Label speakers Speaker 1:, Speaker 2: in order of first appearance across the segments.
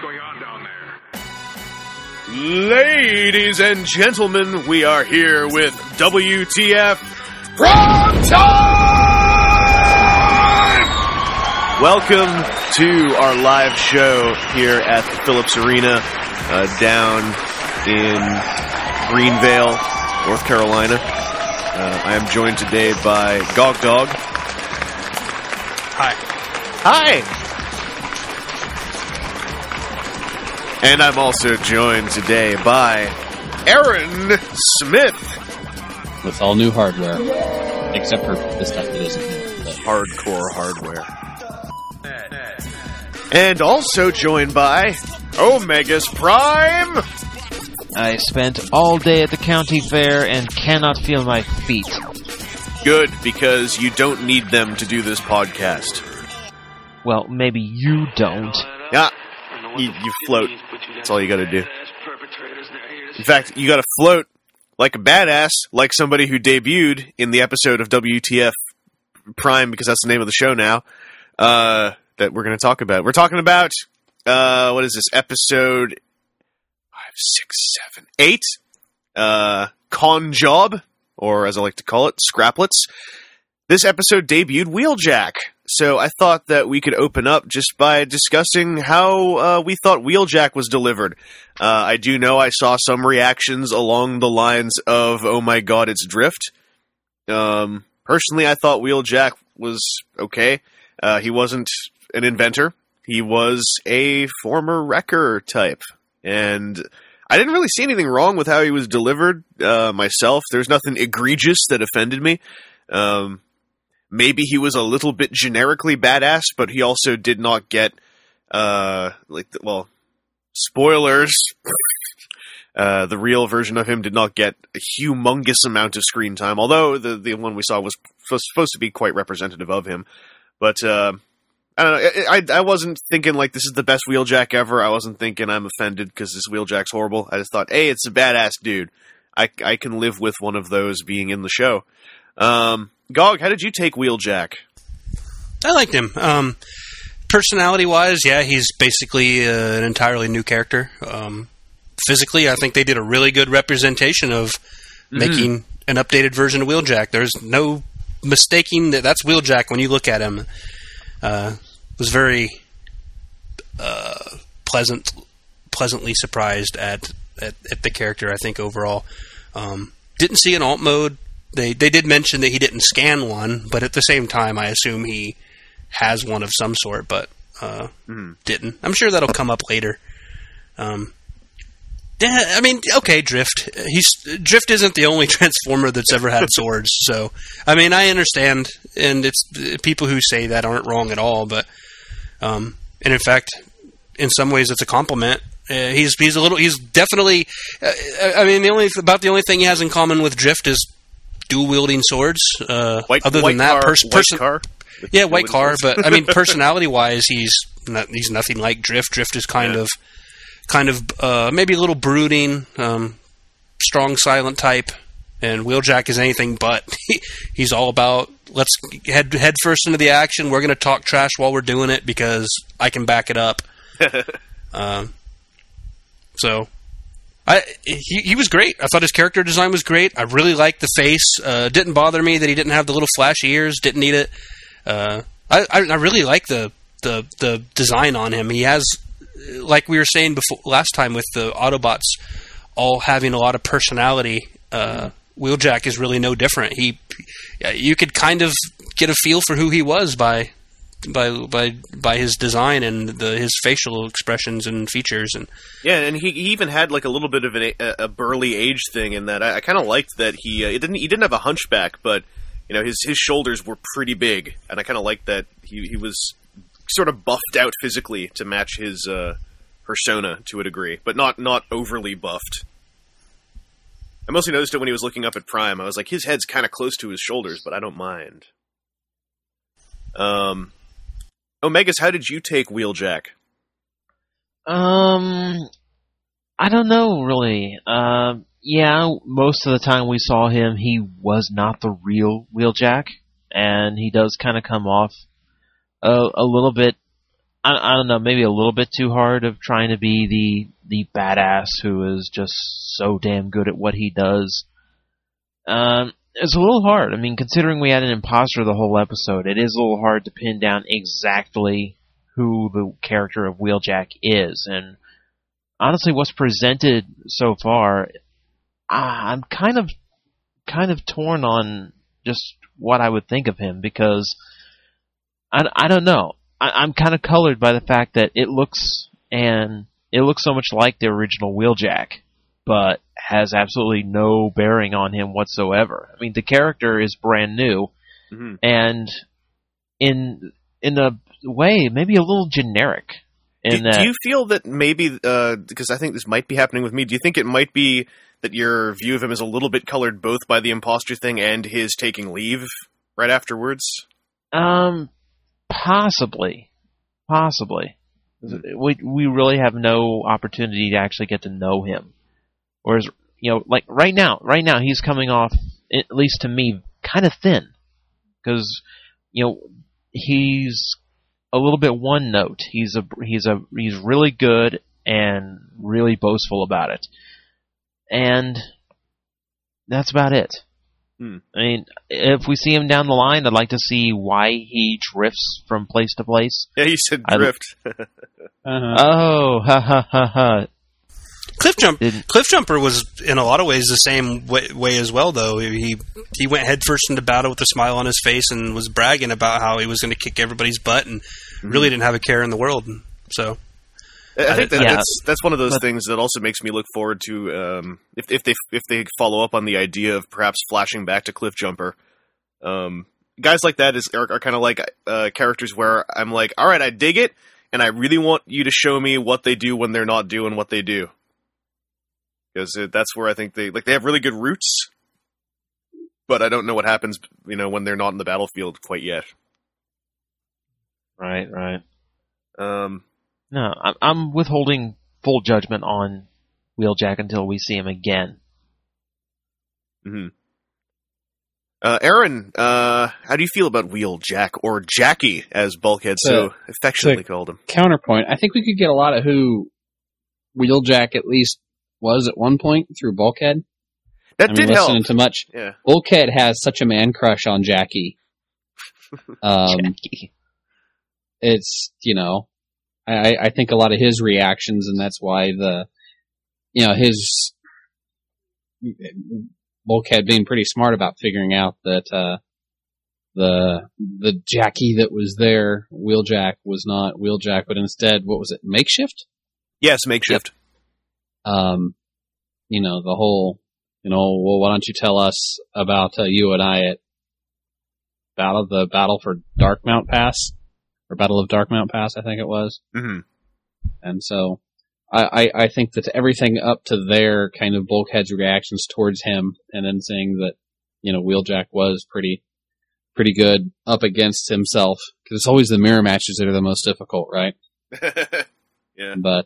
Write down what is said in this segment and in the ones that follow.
Speaker 1: going on down there?
Speaker 2: Ladies and gentlemen, we are here with WTF Prime Time! Welcome to our live show here at the Phillips Arena down in Greenvale, North Carolina. I am joined today by Gog Dog.
Speaker 3: Hi.
Speaker 2: Hi! And I'm also joined today by Aaron Smith.
Speaker 4: With all new hardware. Except for the stuff that isn't new. But
Speaker 2: Hardcore hardware. And also joined by Omegas Prime.
Speaker 5: I spent all day at the county fair and cannot feel my feet.
Speaker 2: Good, because you don't need them to do this podcast.
Speaker 5: Well, maybe you don't.
Speaker 2: Yeah, you float. That's all you gotta do. In fact, you gotta float like a badass, like somebody who debuted in the episode of WTF Prime, because that's the name of the show now, that we're gonna talk about. We're talking about, what is this, episode 5, 6, 7, 8? Con Job, or as I like to call it, Scraplets. This episode debuted Wheeljack, so I thought that we could open up just by discussing how we thought Wheeljack was delivered. I do know I saw some reactions along the lines of, oh my god, it's Drift. Personally, I thought Wheeljack was okay. He wasn't an inventor. He was a former wrecker type, and I didn't really see anything wrong with how he was delivered myself. There's nothing egregious that offended me. Maybe he was a little bit generically badass, but he also did not get, spoilers. The real version of him did not get a humongous amount of screen time, although the one we saw was supposed to be quite representative of him. But, I don't know, I wasn't thinking, like, this is the best Wheeljack ever. I wasn't thinking I'm offended because this Wheeljack's horrible. I just thought, hey, it's a badass dude. I can live with one of those being in the show. Gog, how did you take Wheeljack?
Speaker 3: I liked him. Personality-wise, yeah, he's basically an entirely new character. Physically, I think they did a really good representation of making an updated version of Wheeljack. There's no mistaking that's Wheeljack when you look at him. Was very pleasantly surprised at the character, I think, overall. Didn't see an alt mode. They did mention that he didn't scan one, but at the same time, I assume he has one of some sort, but didn't. I'm sure that'll come up later. Yeah, I mean, okay, Drift. Drift isn't the only Transformer that's ever had swords, so I mean, I understand, and it's people who say that aren't wrong at all, but and in fact, in some ways, it's a compliment. He's definitely. I mean, the only thing he has in common with Drift is dual wielding swords. White car. Yeah, white car. But I mean, personality wise, he's nothing like Drift. Drift is kind of maybe a little brooding, strong, silent type, and Wheeljack is anything but. He's all about let's head first into the action. We're going to talk trash while we're doing it because I can back it up. So. He was great. I thought his character design was great. I really liked the face. Didn't bother me that he didn't have the little flashy ears. Didn't need it. I really like the design on him. He has, like we were saying before last time, with the Autobots all having a lot of personality. Wheeljack is really no different. You could kind of get a feel for who he was by his design and his facial expressions and features, and
Speaker 2: and he even had like a little bit of a burly age thing in that. I kind of liked that he didn't have a hunchback, but you know his shoulders were pretty big, and I kind of liked that he was sort of buffed out physically to match his persona to a degree, but not overly buffed. I mostly noticed it when he was looking up at Prime. I was like, his head's kind of close to his shoulders, but I don't mind. Omegas, how did you take Wheeljack?
Speaker 5: I don't know, really. Yeah, most of the time we saw him, he was not the real Wheeljack, and he does kind of come off a little bit I don't know, maybe a little bit too hard of trying to be the badass who is just so damn good at what he does. It's a little hard. I mean, considering we had an imposter the whole episode, it is a little hard to pin down exactly who the character of Wheeljack is. And honestly, what's presented so far, I'm kind of torn on just what I would think of him, because I don't know. I'm kind of colored by the fact that it looks so much like the original Wheeljack, but has absolutely no bearing on him whatsoever. I mean, the character is brand new, and in a way, maybe a little generic.
Speaker 2: Do you feel that maybe, because I think this might be happening with me, do you think it might be that your view of him is a little bit colored both by the imposter thing and his taking leave right afterwards?
Speaker 5: Possibly. We really have no opportunity to actually get to know him. Whereas, like right now he's coming off, at least to me, kind of thin. Because, he's a little bit one note. He's really good and really boastful about it. And that's about it. I mean, if we see him down the line, I'd like to see why he drifts from place to place.
Speaker 2: Yeah, you said drift.
Speaker 5: Oh, ha ha ha ha.
Speaker 3: Cliffjumper was in a lot of ways the same way as well, though. He went headfirst into battle with a smile on his face and was bragging about how he was going to kick everybody's butt and really didn't have a care in the world. So
Speaker 2: I think that's one of those things that also makes me look forward to if they follow up on the idea of perhaps flashing back to Cliffjumper. Guys like that are kind of like characters where I'm like, all right, I dig it, and I really want you to show me what they do when they're not doing what they do. Because that's where I think they have really good roots, but I don't know what happens, when they're not in the battlefield quite yet.
Speaker 5: Right. No, I'm withholding full judgment on Wheeljack until we see him again.
Speaker 2: Aaron, how do you feel about Wheeljack, or Jackie, as Bulkhead so affectionately called him?
Speaker 4: Counterpoint, I think we could get a lot of who Wheeljack at least was at one point through Bulkhead.
Speaker 2: That did help.
Speaker 4: Listening to much.
Speaker 2: Yeah.
Speaker 4: Bulkhead has such a man crush on Jackie.
Speaker 5: Jackie.
Speaker 4: It's, I think a lot of his reactions, and that's why his Bulkhead being pretty smart about figuring out that the Jackie that was there, Wheeljack, was not Wheeljack, but instead, what was it, Makeshift?
Speaker 2: Yes, Makeshift.
Speaker 4: Yep. The whole, well, why don't you tell us about you and I at Battle for Darkmount Pass? Or Battle of Darkmount Pass, I think it was. Mm-hmm. And so, I think that everything up to there, kind of Bulkhead's reactions towards him, and then saying that, Wheeljack was pretty good up against himself. Because it's always the mirror matches that are the most difficult, right?
Speaker 2: Yeah.
Speaker 4: But,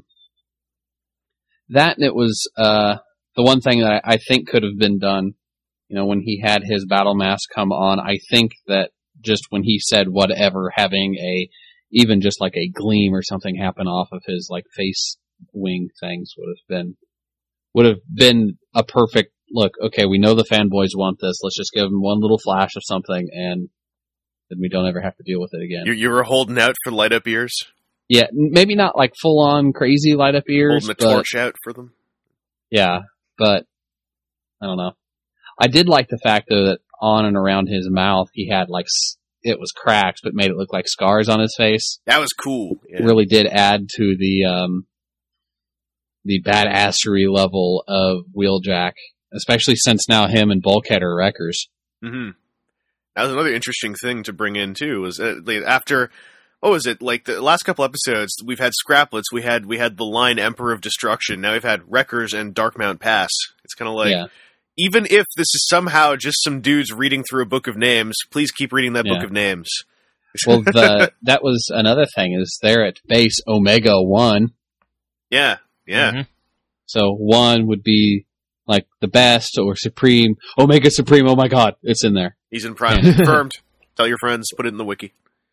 Speaker 4: that, it was, the one thing that I think could have been done, when he had his battle mask come on, I think that just when he said whatever, having even just like a gleam or something happen off of his like face wing things would have been a perfect look. Okay, we know the fanboys want this. Let's just give them one little flash of something, and then we don't ever have to deal with it again.
Speaker 2: You were holding out for light up ears?
Speaker 4: Yeah, maybe not like full on crazy light up ears.
Speaker 2: Holding a torch out for them?
Speaker 4: Yeah, but I don't know. I did like the fact though that on and around his mouth, he had it was cracks, but made it look like scars on his face.
Speaker 2: That was cool. Yeah.
Speaker 4: It really did add to the badassery level of Wheeljack, especially since now him and Bulkhead are wreckers.
Speaker 2: Mm-hmm. That was another interesting thing to bring in too. Was after, what was it, like the last couple episodes? We've had Scraplets, we had the line Emperor of Destruction. Now we've had Wreckers and Darkmount Pass. It's kind of like. Yeah. Even if this is somehow just some dudes reading through a book of names, please keep reading that book of names.
Speaker 4: Well, that was another thing, is they're at base Omega 1.
Speaker 2: Yeah.
Speaker 5: Mm-hmm.
Speaker 4: So 1 would be like the best, or Supreme. Omega Supreme, oh my god, it's in there.
Speaker 2: He's in Prime. Confirmed. Tell your friends, put it in the wiki.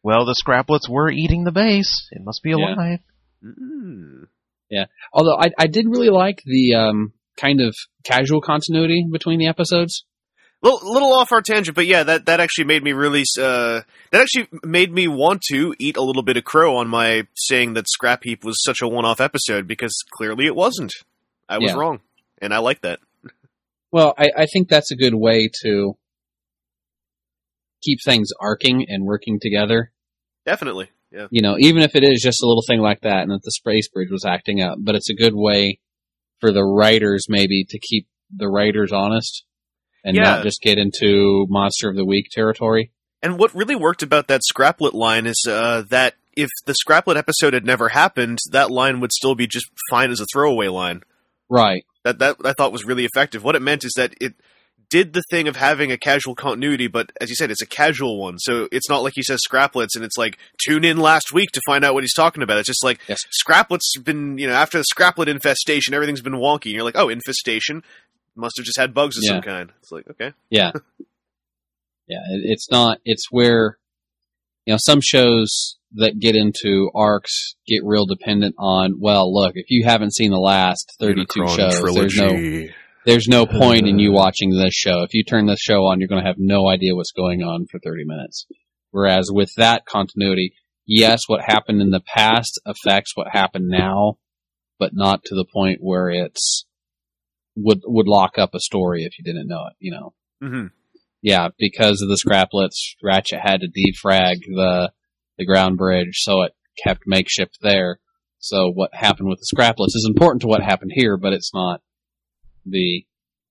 Speaker 5: well, the Scraplets were eating the base. It must be alive.
Speaker 2: Mm.
Speaker 4: Yeah. Although I did really like the kind of casual continuity between the episodes.
Speaker 2: Little off our tangent, but yeah, that actually made me really that actually made me want to eat a little bit of crow on my saying that Scrap Heap was such a one-off episode, because clearly it wasn't. I was wrong, and I like that.
Speaker 4: Well, I think that's a good way to keep things arcing and working together.
Speaker 2: Definitely, yeah.
Speaker 4: You know, even if it is just a little thing like that, and that the Space Bridge was acting up, but it's a good way for the writers maybe to keep the writers honest. And not just get into Monster of the Week territory.
Speaker 2: And what really worked about that Scraplet line is that if the Scraplet episode had never happened, that line would still be just fine as a throwaway line.
Speaker 4: Right.
Speaker 2: That I thought was really effective. What it meant is that it did the thing of having a casual continuity, but as you said, it's a casual one. So it's not like he says Scraplets and it's like, tune in last week to find out what he's talking about. It's just like, Scraplets been, after the Scraplet infestation, everything's been wonky. And you're like, oh, infestation? Must have just had bugs of some kind. It's like, okay.
Speaker 4: Yeah. It's not, it's where, some shows that get into arcs get real dependent on, well, look, if you haven't seen the last 32 shows, there's no point in you watching this show. If you turn this show on, you're going to have no idea what's going on for 30 minutes. Whereas with that continuity, yes, what happened in the past affects what happened now, but not to the point where it's, would lock up a story if you didn't know it,
Speaker 2: Mm-hmm.
Speaker 4: Yeah, because of the Scraplets, Ratchet had to defrag the ground bridge, so it kept Makeshift there. So what happened with the Scraplets is important to what happened here, but it's not the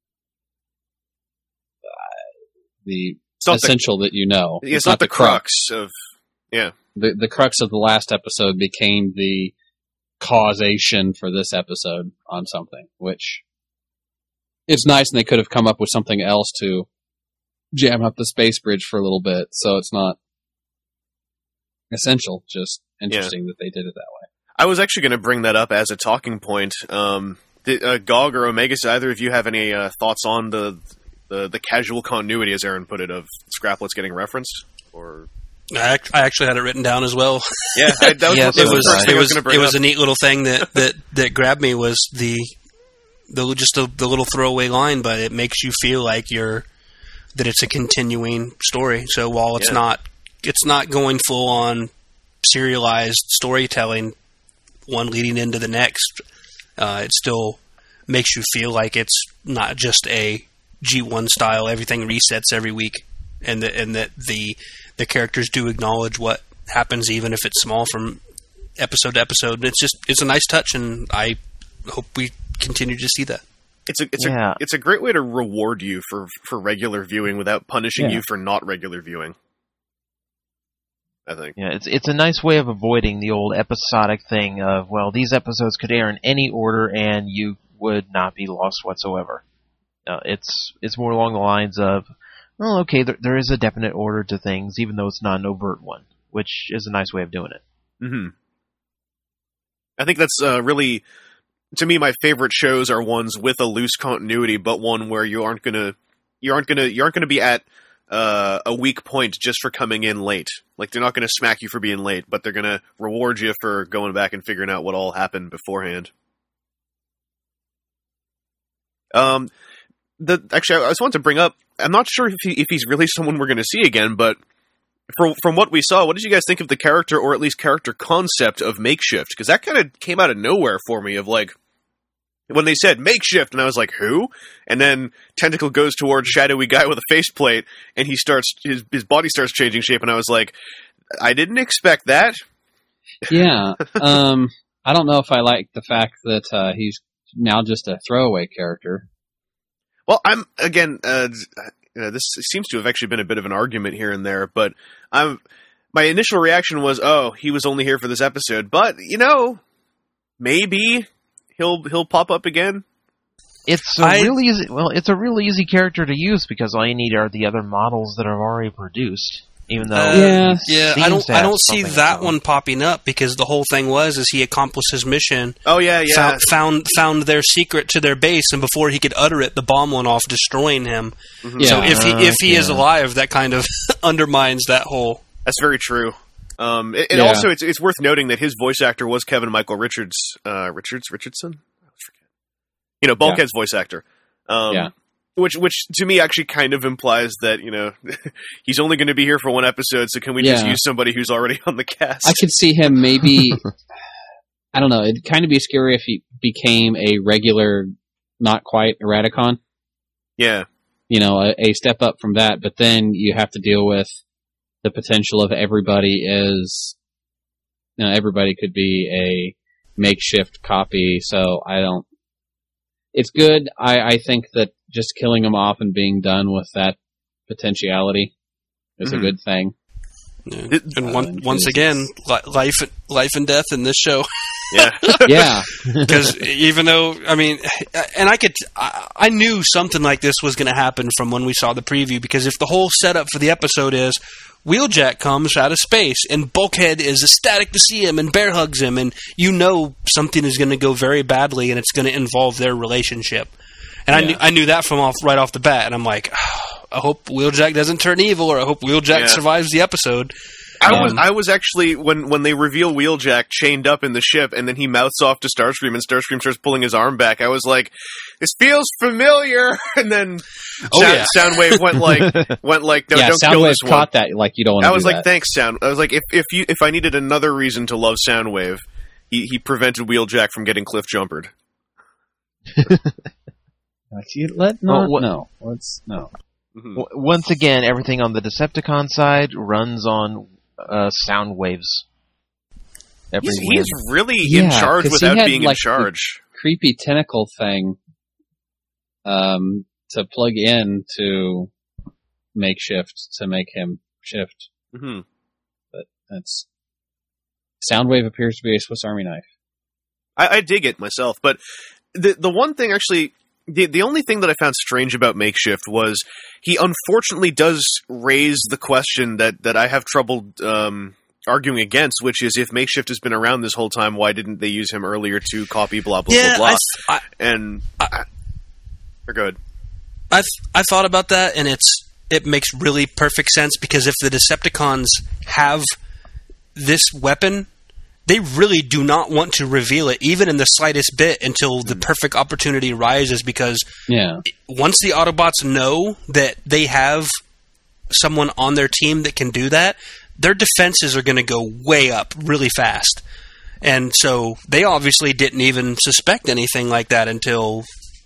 Speaker 4: essential that you know.
Speaker 2: It's not the crux of,
Speaker 4: The crux of the last episode became the causation for this episode on something, which... It's nice, and they could have come up with something else to jam up the Space Bridge for a little bit, so it's not essential, just interesting that they did it that way.
Speaker 2: I was actually going to bring that up as a talking point. GOG or Omega, do either of you have any thoughts on the casual continuity, as Aaron put it, of Scraplets getting referenced? Or
Speaker 3: I actually had it written down as well.
Speaker 2: Yeah,
Speaker 3: it was a neat little thing that grabbed me, was the little throwaway line, but it makes you feel like that it's a continuing story. So while it's not going full on serialized storytelling, one leading into the next, it still makes you feel like it's not just a G1 style, everything resets every week, and that the characters do acknowledge what happens, even if it's small, from episode to episode. And it's a nice touch, and I hope we continue to see that.
Speaker 2: It's a great way to reward you for regular viewing without punishing you for not regular viewing, I think.
Speaker 5: Yeah, it's a nice way of avoiding the old episodic thing of, well, these episodes could air in any order and you would not be lost whatsoever. It's more along the lines of, well, okay, there is a definite order to things, even though it's not an overt one, which is a nice way of doing it.
Speaker 2: Mm-hmm. I think that's really... To me, my favorite shows are ones with a loose continuity, but one where you aren't gonna be at a weak point just for coming in late. Like, they're not gonna smack you for being late, but they're gonna reward you for going back and figuring out what all happened beforehand. Actually, I just wanted to bring up, I'm not sure if he's really someone we're gonna see again, but from what we saw, what did you guys think of the character, or at least character concept, of Makeshift? Because that kind of came out of nowhere for me, of like, when they said Makeshift, and I was like, who? And then Tentacle goes towards shadowy guy with a faceplate, and he starts his body starts changing shape, and I was like, I didn't expect that.
Speaker 4: Yeah, I don't know if I like the fact that he's now just a throwaway character.
Speaker 2: Well, I'm again. This seems to have actually been a bit of an argument here and there, but my initial reaction was, oh, he was only here for this episode, but maybe he'll pop up again.
Speaker 5: It's a really easy character to use, because all you need are the other models that are already produced. Even though
Speaker 3: I don't see that one popping up, because the whole thing is he accomplished his mission.
Speaker 2: Oh yeah.
Speaker 3: Found their secret to their base, and before he could utter it, the bomb went off, destroying him. Mm-hmm. So if he is alive, that kind of undermines that whole.
Speaker 2: That's very true. And also, it's worth noting that his voice actor was Kevin Michael Richardson. I forget. Bulkhead's voice actor. Which to me actually kind of implies that he's only going to be here for one episode. So can we just use somebody who's already on the cast?
Speaker 4: I could see him maybe. I don't know. It'd kind of be scary if he became a regular, not quite Eradicon.
Speaker 2: Yeah.
Speaker 4: A step up from that, but then you have to deal with the potential of everybody is, everybody could be a makeshift copy. So it's good. I think that just killing them off and being done with that potentiality is a good thing.
Speaker 3: Yeah. And once again, life and death in this show.
Speaker 2: Yeah.
Speaker 4: Yeah.
Speaker 3: Because even though, and I knew something like this was going to happen from when we saw the preview, because if the whole setup for the episode is Wheeljack comes out of space and Bulkhead is ecstatic to see him and bear hugs him, and something is going to go very badly and it's going to involve their relationship. And I knew that right off the bat, and I'm like, I hope Wheeljack doesn't turn evil, or I hope Wheeljack survives the episode.
Speaker 2: I was actually, when they reveal Wheeljack chained up in the ship, and then he mouths off to Starscream, and Starscream starts pulling his arm back, I was like, this feels familiar! And then Soundwave went like, no, don't kill this one.
Speaker 4: Soundwave caught that, like, you don't want to do that.
Speaker 2: I was like, thanks, Sound. I was like, if I needed another reason to love Soundwave, he prevented Wheeljack from getting cliff jumpered.
Speaker 4: No.
Speaker 5: Once again, everything on the Decepticon side runs on Soundwave's.
Speaker 2: He's really in charge without being in charge.
Speaker 4: Creepy tentacle thing to plug in to Makeshift to make him shift.
Speaker 2: Mm-hmm.
Speaker 4: But that's Soundwave appears to be a Swiss Army knife.
Speaker 2: I dig it myself, but the one thing actually. The only thing that I found strange about Makeshift was he unfortunately does raise the question that I have trouble arguing against, which is if Makeshift has been around this whole time, why didn't they use him earlier to copy blah, blah, blah, blah. They're good.
Speaker 3: I thought about that, and it makes really perfect sense, because if the Decepticons have this weapon, they really do not want to reveal it, even in the slightest bit, until the perfect opportunity arises, because once the Autobots know that they have someone on their team that can do that, their defenses are going to go way up really fast. And so they obviously didn't even suspect anything like that until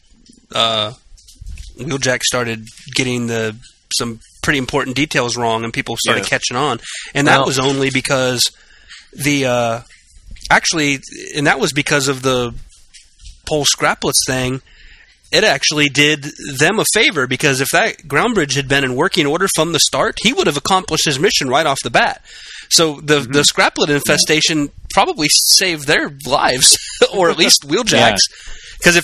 Speaker 3: Wheeljack started getting some pretty important details wrong, and people started catching on. And that was only because that was because of the Pole Scraplets thing. It actually did them a favor, because if that ground bridge had been in working order from the start, he would have accomplished his mission right off the bat. So the Scraplet infestation probably saved their lives, or at least Wheeljack's, because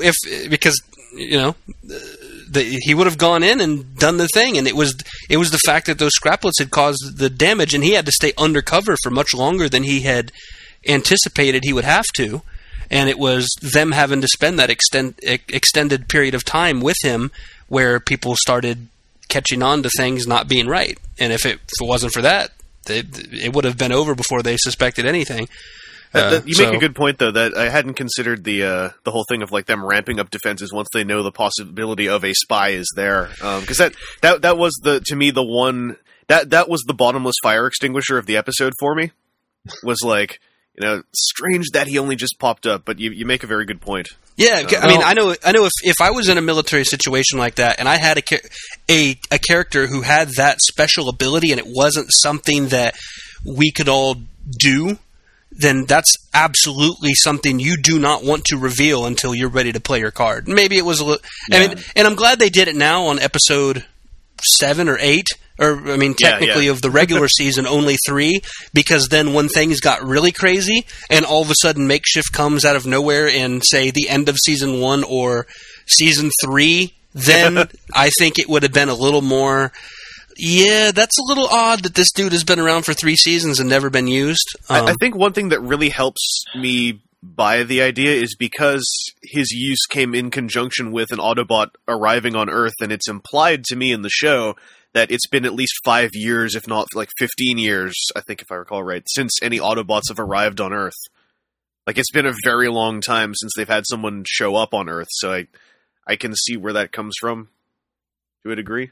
Speaker 3: he would have gone in and done the thing, and it was the fact that those Scraplets had caused the damage, and he had to stay undercover for much longer than he had anticipated he would have to, and it was them having to spend that extended period of time with him where people started catching on to things not being right. And if it wasn't for that, it would have been over before they suspected anything.
Speaker 2: You make a good point, though, that I hadn't considered the whole thing of like them ramping up defenses once they know the possibility of a spy is there, because that was to me the one that was the bottomless fire extinguisher of the episode for me. Was like, strange that he only just popped up, but you make a very good point.
Speaker 3: Yeah, I know if I was in a military situation like that and I had a character who had that special ability and it wasn't something that we could all do, then that's absolutely something you do not want to reveal until you're ready to play your card. Maybe it was a little... and I'm glad they did it now on episode 7 or 8, technically of the regular season, only 3, because then when things got really crazy and all of a sudden Makeshift comes out of nowhere in, say, the end of season 1 or season 3, then I think it would have been a little more... Yeah, that's a little odd that this dude has been around for 3 seasons and never been used.
Speaker 2: I think one thing that really helps me buy the idea is because his use came in conjunction with an Autobot arriving on Earth, and it's implied to me in the show that it's been at least 5 years, if not like 15 years, I think if I recall right, since any Autobots have arrived on Earth. Like, it's been a very long time since they've had someone show up on Earth, so I can see where that comes from, to a degree.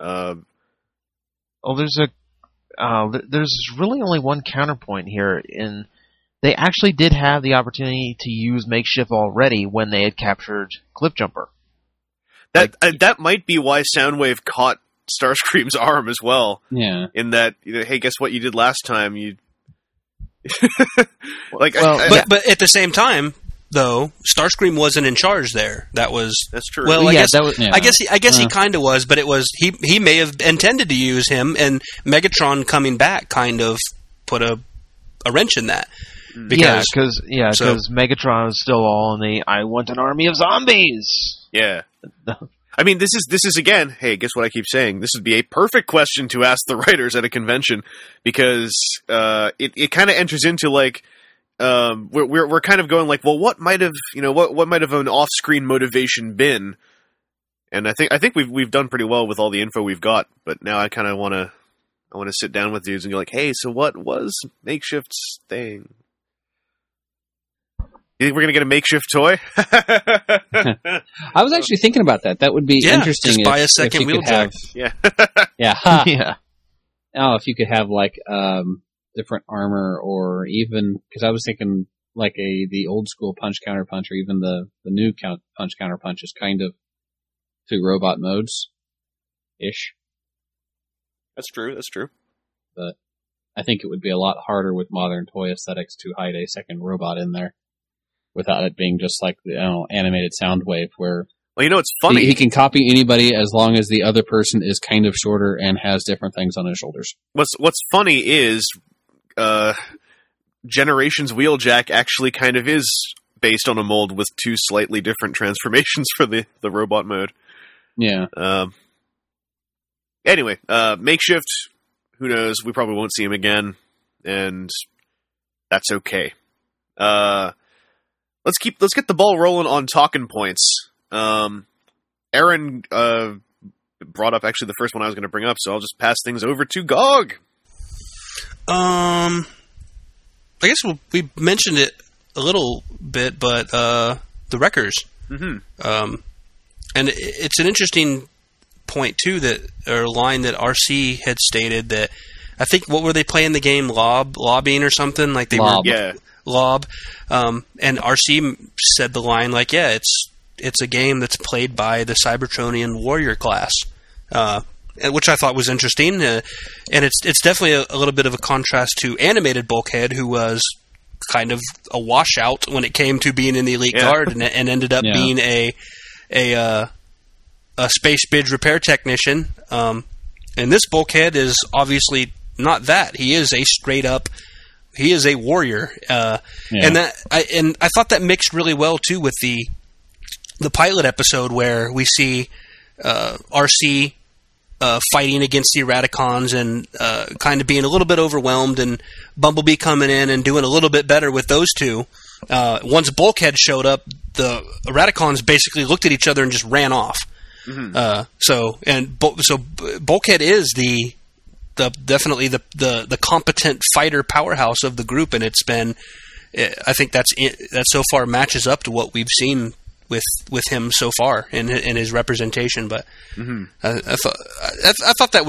Speaker 5: There's really only one counterpoint here. They actually did have the opportunity to use Makeshift already when they had captured Cliffjumper.
Speaker 2: That might be why Soundwave caught Starscream's arm as well.
Speaker 4: Yeah.
Speaker 2: In that, hey, guess what you did last time? You
Speaker 3: but at the same time, though, Starscream wasn't in charge there. That's
Speaker 2: true.
Speaker 3: Well, I guess he kind of was, but it was he may have intended to use him, and Megatron coming back kind of put a wrench in that.
Speaker 5: Because Megatron is still all in the "I want an army of zombies."
Speaker 2: Yeah. I mean, this is again. Hey, guess what I keep saying? This would be a perfect question to ask the writers at a convention, because it kind of enters into like we're kind of going like, well, what might have what might have an off-screen motivation been? And I think we've done pretty well with all the info we've got, but now I kind of want to sit down with dudes and go like, hey, so what was Makeshift's thing? You think we're going to get a Makeshift toy?
Speaker 4: I was actually thinking about that. That would be interesting.
Speaker 3: Just buy a second Wheeljack.
Speaker 2: Yeah.
Speaker 4: Yeah. Oh, if you could have like different armor, or even, because I was thinking like the old school punch counter punch, or even the new punch counter punch is kind of 2 robot modes ish.
Speaker 2: That's true.
Speaker 4: But I think it would be a lot harder with modern toy aesthetics to hide a second robot in there without it being just like the animated Soundwave, where
Speaker 2: it's funny.
Speaker 4: He can copy anybody as long as the other person is kind of shorter and has different things on his shoulders.
Speaker 2: What's funny is Generations Wheeljack actually kind of is based on a mold with 2 slightly different transformations for the robot mode.
Speaker 4: Yeah.
Speaker 2: Anyway, Makeshift, who knows? We probably won't see him again, and that's okay. Let's get the ball rolling on talking points. Aaron brought up actually the first one I was going to bring up, so I'll just pass things over to Gog.
Speaker 3: I guess we mentioned it a little bit, but the Wreckers. Mm-hmm. And it's an interesting point too, or line that RC had stated that I think, what were they playing the game, lobbying or something, like they
Speaker 4: Lob.
Speaker 3: were
Speaker 2: Yeah.
Speaker 3: Lob, and RC said the line like, yeah, it's a game that's played by the Cybertronian warrior class, which I thought was interesting, and it's definitely a little bit of a contrast to animated Bulkhead, who was kind of a washout when it came to being in the Elite Guard, and ended up being a space bridge repair technician. And this Bulkhead is obviously not that. He is a straight up. He is a warrior, and I thought that mixed really well too with the pilot episode where we see RC fighting against the Eradicons and kind of being a little bit overwhelmed, and Bumblebee coming in and doing a little bit better with those two. Once Bulkhead showed up, the Eradicons basically looked at each other and just ran off. Mm-hmm. So Bulkhead is definitely the competent fighter powerhouse of the group, and it's been, I think that so far matches up to what we've seen with him so far in his representation. But I thought that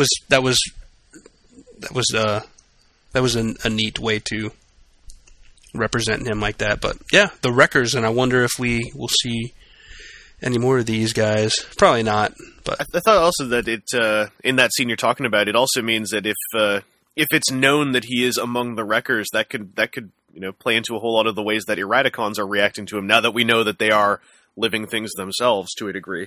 Speaker 3: was a neat way to represent him like that. But yeah, the Wreckers, and I wonder if we will see any more of these guys. Probably not. But
Speaker 2: I thought also that it in that scene you're talking about, it also means that if it's known that he is among the Wreckers, that could play into a whole lot of the ways that Eradicons are reacting to him now that we know that they are living things themselves to a degree.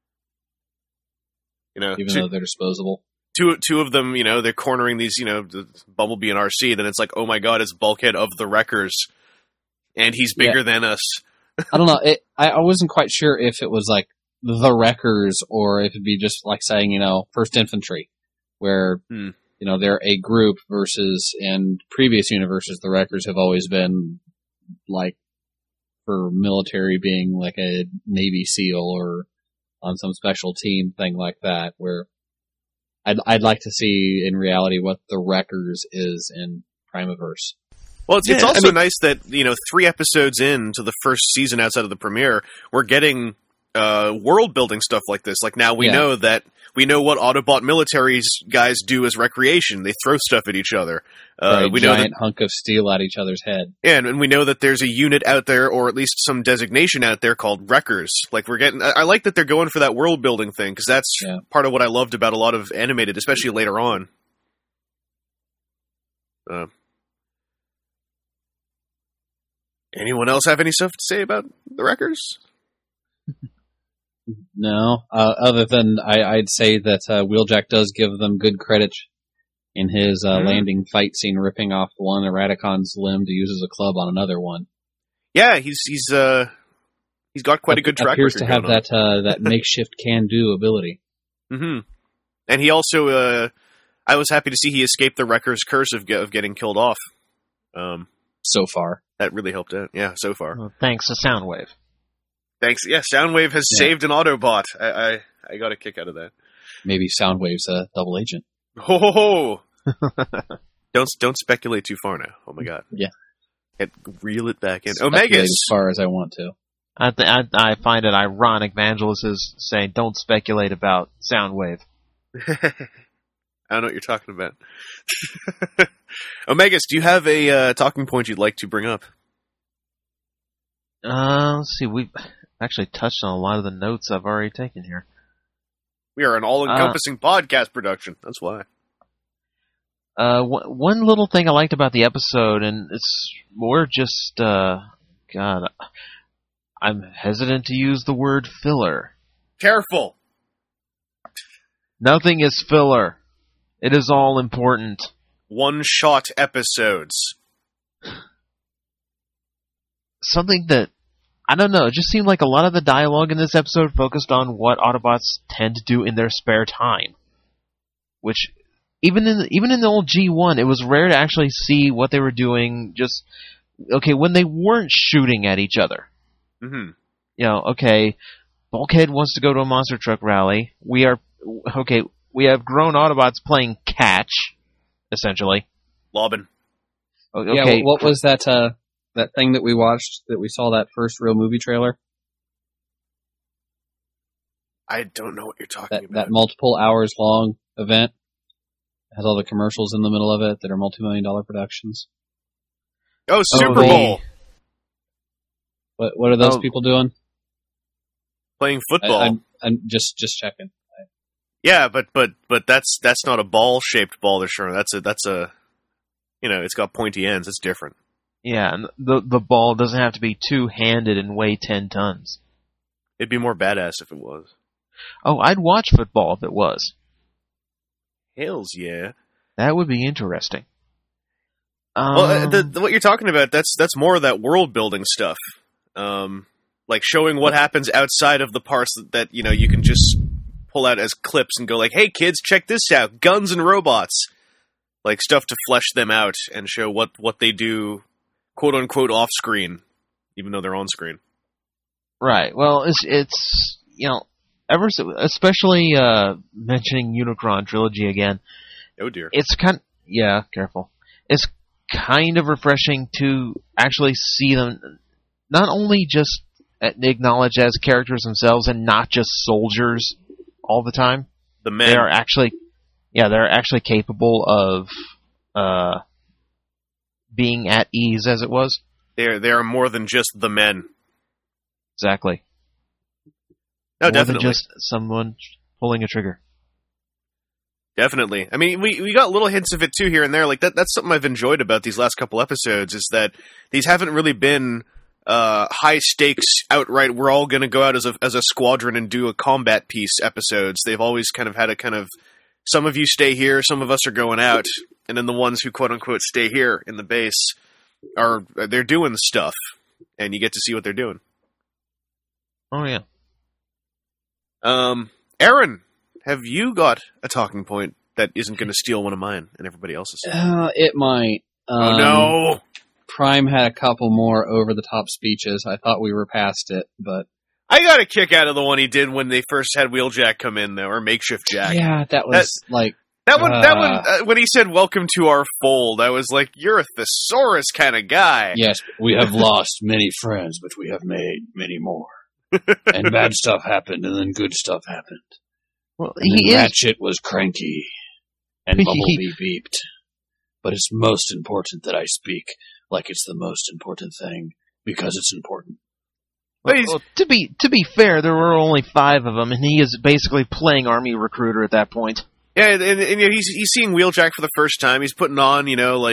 Speaker 4: Even though they're disposable.
Speaker 2: Two of them, they're cornering these, the Bumblebee and RC. Then it's like, oh my god, it's Bulkhead of the Wreckers, and he's bigger than us.
Speaker 4: I don't know. I wasn't quite sure if it was like the Wreckers, or if it'd be just like saying, 1st Infantry, where they're a group versus, in previous universes, the Wreckers have always been like, for military, being like a Navy SEAL or on some special team thing like that, where I'd like to see in reality what the Wreckers is in Primaverse.
Speaker 2: Well, it's also nice that 3 episodes into the first season outside of the premiere, we're getting world building stuff like this. Like now we know what Autobot military's guys do as recreation. They throw stuff at each other.
Speaker 4: We know giant hunk of steel at each other's head.
Speaker 2: Yeah, and we know that there's a unit out there, or at least some designation out there called Wreckers. Like I like that they're going for that world building thing, because that's part of what I loved about a lot of animated, especially later on. Anyone else have any stuff to say about the Wreckers?
Speaker 4: No, other than I'd say that Wheeljack does give them good credit in his landing fight scene, ripping off one Eradicon's limb to use as a club on another one.
Speaker 2: Yeah, he's got quite a good track record.
Speaker 4: Appears to have that makeshift can-do ability.
Speaker 2: Mm-hmm. And he also, I was happy to see he escaped the Wrecker's curse of getting killed off.
Speaker 4: So far.
Speaker 2: That really helped out. Yeah, so far.
Speaker 5: Well, thanks to Soundwave.
Speaker 2: Thanks. Yeah, Soundwave has saved an Autobot. I got a kick out of that.
Speaker 4: Maybe Soundwave's a double agent.
Speaker 2: Ho ho ho! Don't speculate too far now. Oh my god.
Speaker 4: Yeah.
Speaker 2: Reel it back in.
Speaker 4: Speculate as far as I want to.
Speaker 5: I find it ironic Vangelis is saying don't speculate about Soundwave.
Speaker 2: I don't know what you're talking about. Omegas, do you have a talking point you'd like to bring up?
Speaker 5: Let's see. We've actually touched on a lot of the notes I've already taken here.
Speaker 2: We are an all-encompassing podcast production. That's why.
Speaker 5: One little thing I liked about the episode, and it's more just, God, I'm hesitant to use the word filler.
Speaker 2: Careful!
Speaker 5: Nothing is filler. It is all important.
Speaker 2: One-shot episodes.
Speaker 5: Something that, I don't know, it just seemed like a lot of the dialogue in this episode focused on what Autobots tend to do in their spare time. Which, even in the old G1, it was rare to actually see what they were doing just, when they weren't shooting at each other.
Speaker 2: Mm-hmm.
Speaker 5: Bulkhead wants to go to a monster truck rally. We have grown Autobots playing catch, essentially.
Speaker 2: Lobbin.
Speaker 4: Okay. Yeah, what was that thing that we watched, that we saw that first real movie trailer?
Speaker 2: I don't know what you're talking about.
Speaker 4: That multiple hours long event has all the commercials in the middle of it that are multi-million-dollar productions.
Speaker 2: Oh, Super Bowl!
Speaker 4: What are those people doing?
Speaker 2: Playing football.
Speaker 4: I'm just checking.
Speaker 2: Yeah, but that's not a ball-shaped ball they're showing. That's a it's got pointy ends. It's different.
Speaker 5: Yeah, and the ball doesn't have to be two-handed and weigh 10 tons.
Speaker 2: It'd be more badass if it was.
Speaker 5: Oh, I'd watch football if it was.
Speaker 2: Hells yeah.
Speaker 5: That would be interesting.
Speaker 2: Well, what you're talking about, that's more of that world-building stuff. Like showing what happens outside of the parts that you can just pull out as clips and go like, hey kids, check this out. Guns and robots. Like stuff to flesh them out and show what they do, quote unquote, off screen, even though they're on screen.
Speaker 5: Right. Well, it's especially mentioning Unicron Trilogy again.
Speaker 2: Oh dear.
Speaker 5: It's careful. It's kind of refreshing to actually see them not only just acknowledged as characters themselves and not just soldiers all the time.
Speaker 2: The men.
Speaker 5: They're actually capable of being at ease, as it was.
Speaker 2: They are more than just the men.
Speaker 5: Exactly.
Speaker 2: No,
Speaker 5: more
Speaker 2: definitely.
Speaker 5: than just someone pulling a trigger.
Speaker 2: Definitely. I mean, we got little hints of it too here and there. Like that's something I've enjoyed about these last couple episodes is that these haven't really been high stakes outright. We're all going to go out as a squadron and do a combat piece episodes. They've always kind of had a kind of some of you stay here, some of us are going out, and then the ones who quote unquote stay here in the base they're doing stuff, and you get to see what they're doing.
Speaker 5: Oh yeah.
Speaker 2: Aaron, have you got a talking point that isn't going to steal one of mine and everybody else's?
Speaker 4: It might.
Speaker 2: Oh no!
Speaker 4: Prime had a couple more over-the-top speeches. I thought we were past it, but
Speaker 2: I got a kick out of the one he did when they first had Wheeljack come in, though, or Makeshift Jack.
Speaker 4: Yeah, that was
Speaker 2: That one, when he said, "Welcome to our fold," I was like, "You're a thesaurus kind of guy."
Speaker 4: Yes, we have lost many friends, but we have made many more. And bad stuff happened, and then good stuff happened.
Speaker 5: Well,
Speaker 4: and Ratchet was cranky, and Bumblebee beeped. But it's most important that I speak like it's the most important thing, because it's important.
Speaker 5: Well, to be fair, there were only 5 of them, and he is basically playing Army Recruiter at that point.
Speaker 2: Yeah, and he's seeing Wheeljack for the first time. He's putting on,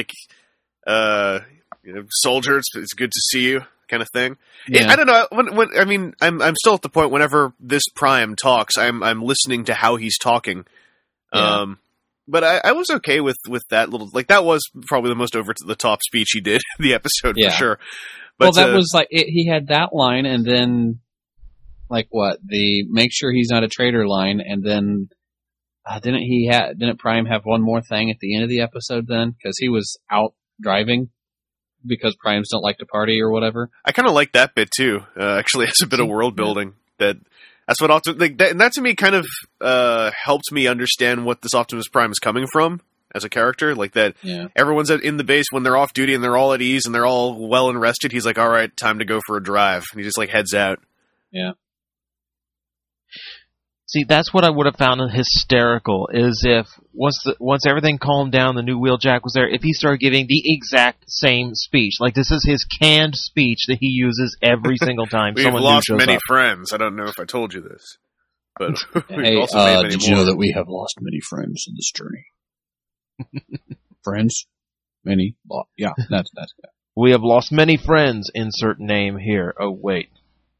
Speaker 2: soldier. It's good to see you, kind of thing.
Speaker 4: Yeah.
Speaker 2: I don't know. I'm still at the point whenever this Prime talks, I'm listening to how he's talking.
Speaker 4: Yeah.
Speaker 2: But I was okay with that little, that was probably the most over the top speech he did in the episode for sure. But,
Speaker 4: that was he had that line, and then the make sure he's not a traitor line, and then didn't Prime have one more thing at the end of the episode then, because he was out driving because Primes don't like to party or whatever.
Speaker 2: I kind of like that bit too. Actually, it's a bit of world building that's what and that to me kind of helped me understand what this Optimus Prime is coming from as a character. Like that, everyone's in the base when they're off duty and they're all at ease and they're all well and rested. He's like, "All right, time to go for a drive," and he just heads out.
Speaker 4: Yeah.
Speaker 5: See, that's what I would have found hysterical, is if once everything calmed down, the new Wheeljack was there, if he started giving the exact same speech. Like, this is his canned speech that he uses every single time someone new shows up.
Speaker 2: We've lost many friends. I don't know if I told you this. But
Speaker 4: hey, also made many did you know that we have lost many friends in this journey? Friends? Many? Yeah, that's good.
Speaker 5: We have lost many friends, insert name here. Oh, wait.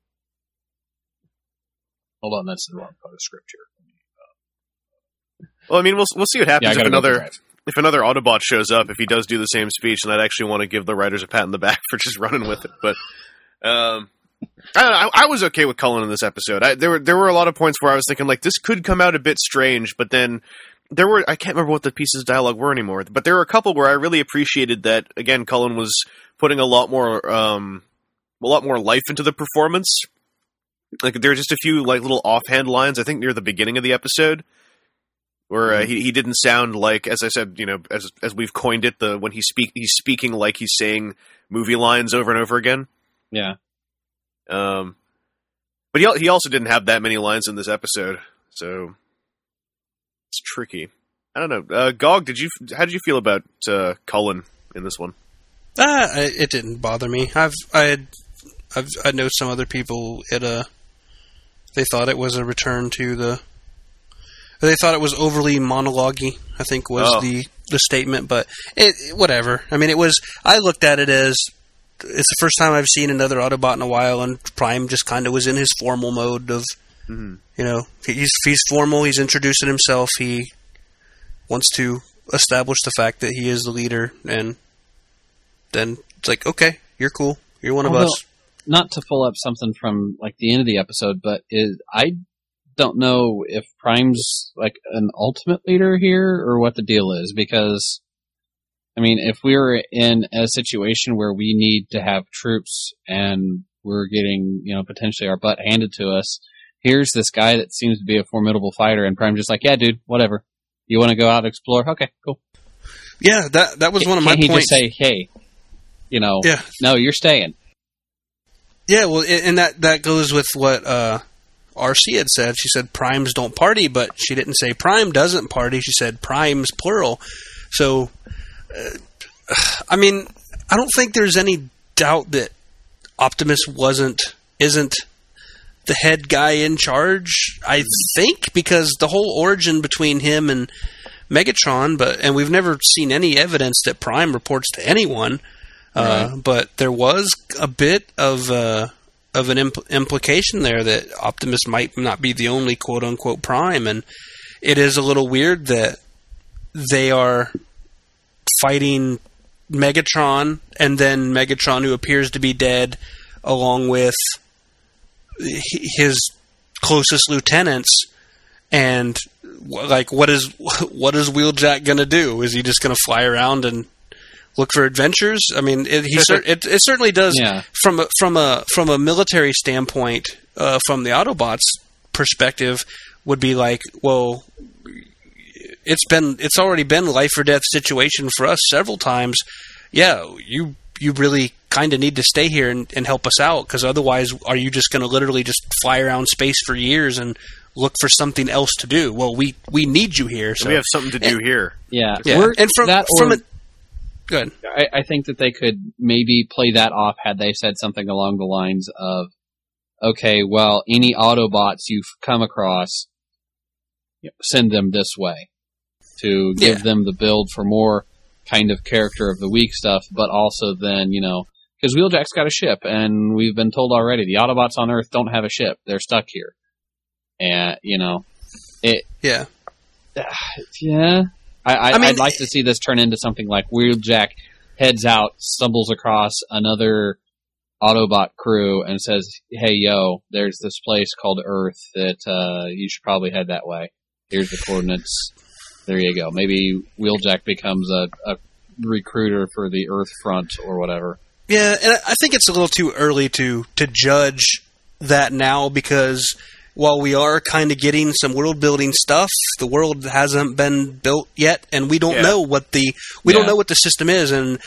Speaker 4: Hold on, that's the wrong part of the script here.
Speaker 2: Well, I mean, we'll see what happens if another Autobot shows up. If he does do the same speech, and I'd actually want to give the writers a pat on the back for just running with it. But I don't know. I was okay with Cullen in this episode. There were a lot of points where I was thinking this could come out a bit strange, but then I can't remember what the pieces of dialogue were anymore. But there were a couple where I really appreciated that. Again, Cullen was putting a lot more life into the performance. There were just a few little offhand lines, I think near the beginning of the episode, where he didn't sound like, as I said, as we've coined it, when he's speaking like he's saying movie lines over and over again.
Speaker 4: Yeah.
Speaker 2: But he also didn't have that many lines in this episode, so it's tricky. I don't know. Gog, how did you feel about Cullen in this one?
Speaker 3: It didn't bother me. I know some other people they thought it was a return to they thought it was overly monologue-y, I think was the statement, but whatever. I mean, I looked at it as it's the first time I've seen another Autobot in a while, and Prime just kind of was in his formal mode of, he's formal, he's introducing himself, he wants to establish the fact that he is the leader, and then it's like, okay, you're cool, you're one of us.
Speaker 4: Not to pull up something from the end of the episode, but I don't know if Prime's an ultimate leader here or what the deal is, because I mean, if we were in a situation where we need to have troops and we're getting, potentially our butt handed to us, here's this guy that seems to be a formidable fighter, and Prime's just yeah, dude, whatever. You want to go out and explore? Okay, cool.
Speaker 3: Yeah, that was one of my points.
Speaker 4: Can't he just say, hey, no, you're staying.
Speaker 3: Yeah, well, and that goes with what RC had said. She said Primes don't party, but she didn't say Prime doesn't party. She said Primes, plural. So, I mean, I don't think there's any doubt that Optimus isn't the head guy in charge, I think, because the whole origin between him and Megatron, and we've never seen any evidence that Prime reports to anyone. Right. But there was a bit of an implication there that Optimus might not be the only quote-unquote Prime, and it is a little weird that they are fighting Megatron, and then Megatron, who appears to be dead, along with his closest lieutenants, and what is Wheeljack going to do? Is he just going to fly around and look for adventures? I mean, it certainly does. Yeah. From a military standpoint, from the Autobots' perspective, would be like, well, it's already been life or death situation for us several times. Yeah, you really kind of need to stay here and help us out, because otherwise, are you just going to literally just fly around space for years and look for something else to do? Well, we need you here. So
Speaker 2: we have something to do here.
Speaker 4: Yeah.
Speaker 3: And good.
Speaker 4: I think that they could maybe play that off had they said something along the lines of, okay, well, any Autobots you've come across, send them this way to give them the build for more kind of character of the week stuff, but also then, because Wheeljack's got a ship, and we've been told already the Autobots on Earth don't have a ship. They're stuck here. And,
Speaker 3: Yeah.
Speaker 4: Yeah. I'd like to see this turn into something like Wheeljack heads out, stumbles across another Autobot crew, and says, hey, yo, there's this place called Earth that you should probably head that way. Here's the coordinates. There you go. Maybe Wheeljack becomes a recruiter for the Earth front or whatever.
Speaker 3: Yeah, and I think it's a little too early to judge that now, because while we are kind of getting some world building stuff, the world hasn't been built yet, and we don't know what the don't know what the system is. And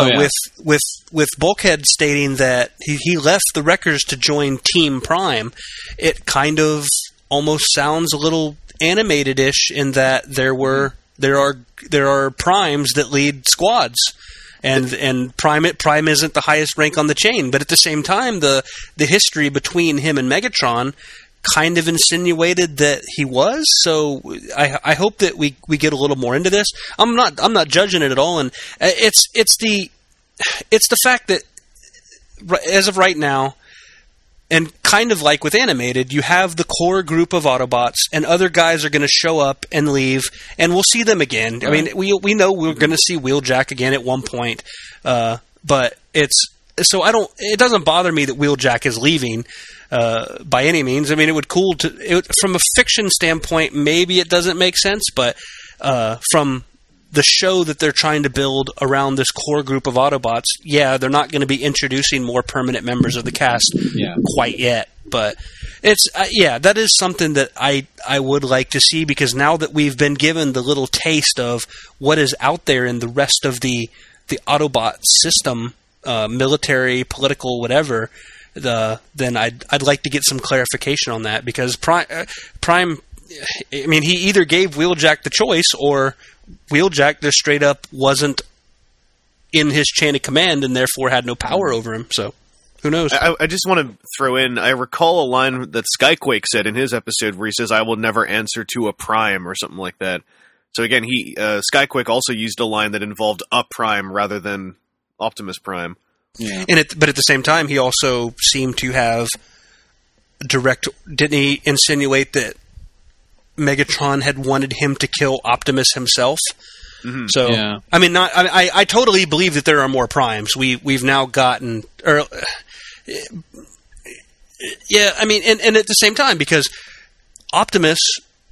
Speaker 3: with Bulkhead stating that he left the Wreckers to join Team Prime, it kind of almost sounds a little animated-ish in that there are primes that lead squads. And Prime isn't the highest rank on the chain, but at the same time, the history between him and Megatron kind of insinuated that he was. So I hope that we get a little more into this. I'm not judging it at all, and it's the fact that as of right now, and kind of like with Animated, you have the core group of Autobots, and other guys are going to show up and leave, and we'll see them again. Right. I mean, we know we're going to see Wheeljack again at one point, but it doesn't bother me that Wheeljack is leaving by any means. I mean, from a fiction standpoint, maybe it doesn't make sense, but from the show that they're trying to build around this core group of Autobots, they're not going to be introducing more permanent members of the cast quite yet. But it's that is something that I would like to see, because now that we've been given the little taste of what is out there in the rest of the Autobot system, military, political, whatever, then I'd like to get some clarification on that, because Prime, I mean, he either gave Wheeljack the choice, or Wheeljack just straight up wasn't in his chain of command and therefore had no power over him. So, who knows?
Speaker 2: I just want to throw in, I recall a line that Skyquake said in his episode where he says, I will never answer to a Prime, or something like that. So again, Skyquake also used a line that involved a Prime rather than Optimus Prime.
Speaker 3: Yeah. But at the same time, he also seemed to have didn't he insinuate that Megatron had wanted him to kill Optimus himself? Mm-hmm. So, I mean, I totally believe that there are more Primes. We've now gotten, I mean, and at the same time, because Optimus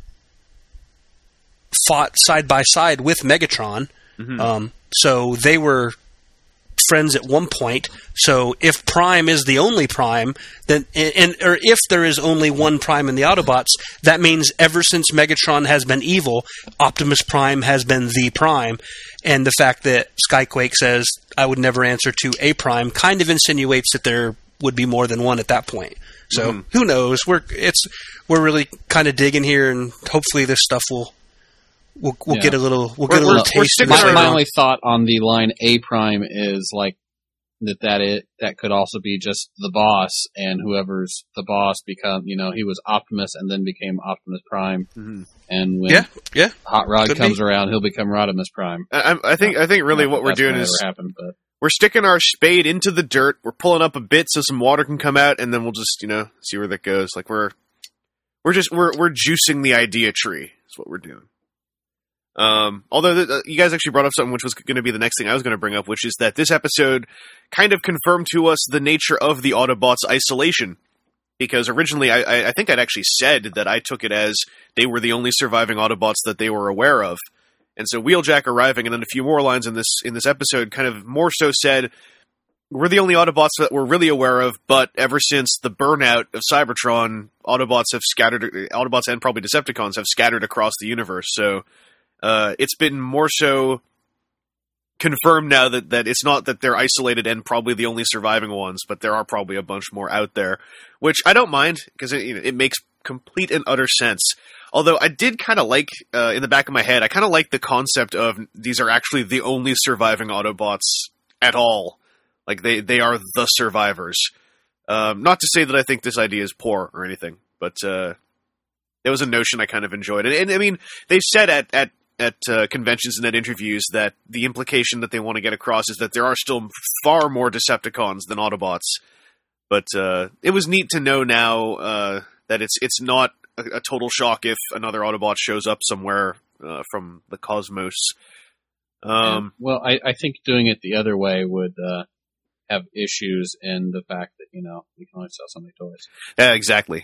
Speaker 3: fought side by side with Megatron, so they were friends at one point. So if Prime is the only Prime, then or if there is only one Prime in the Autobots, that means ever since Megatron has been evil, Optimus Prime has been the Prime. And the fact that Skyquake says, I would never answer to a Prime, kind of insinuates that there would be more than one at that point. So who knows? We're really kind of digging here, and hopefully this stuff We'll get a little taste.
Speaker 4: My only thought on the line A Prime is like that could also be just the boss, and whoever's the boss become, he was Optimus and then became Optimus Prime. Mm-hmm. And when Hot Rod comes around, he'll become Rodimus Prime.
Speaker 2: I think really what we're doing is we're sticking our spade into the dirt. We're pulling up a bit so some water can come out, and then we'll just see where that goes. Like we're juicing the idea tree. Is what we're doing. Although you guys actually brought up something which was going to be the next thing I was going to bring up, which is that this episode kind of confirmed to us the nature of the Autobots' isolation. Because originally, I think I'd actually said that I took it as they were the only surviving Autobots that they were aware of. And so Wheeljack arriving, and then a few more lines in this episode kind of more so said, we're the only Autobots that we're really aware of, but ever since the burnout of Cybertron, Autobots and probably Decepticons have scattered across the universe. So it's been more so confirmed now that it's not that they're isolated and probably the only surviving ones, but there are probably a bunch more out there, which I don't mind, because it makes complete and utter sense. Although I did kind of like, in the back of my head, I kind of like the concept of these are actually the only surviving Autobots at all. Like, they are the survivors. Not to say that I think this idea is poor or anything, but it was a notion I kind of enjoyed. And I mean, they've said at conventions and at interviews that the implication that they want to get across is that there are still far more Decepticons than Autobots. But it was neat to know now that it's not a total shock if another Autobot shows up somewhere from the cosmos.
Speaker 4: Well, I think doing it the other way would have issues in the fact that, you can only sell so many toys.
Speaker 2: Yeah, exactly.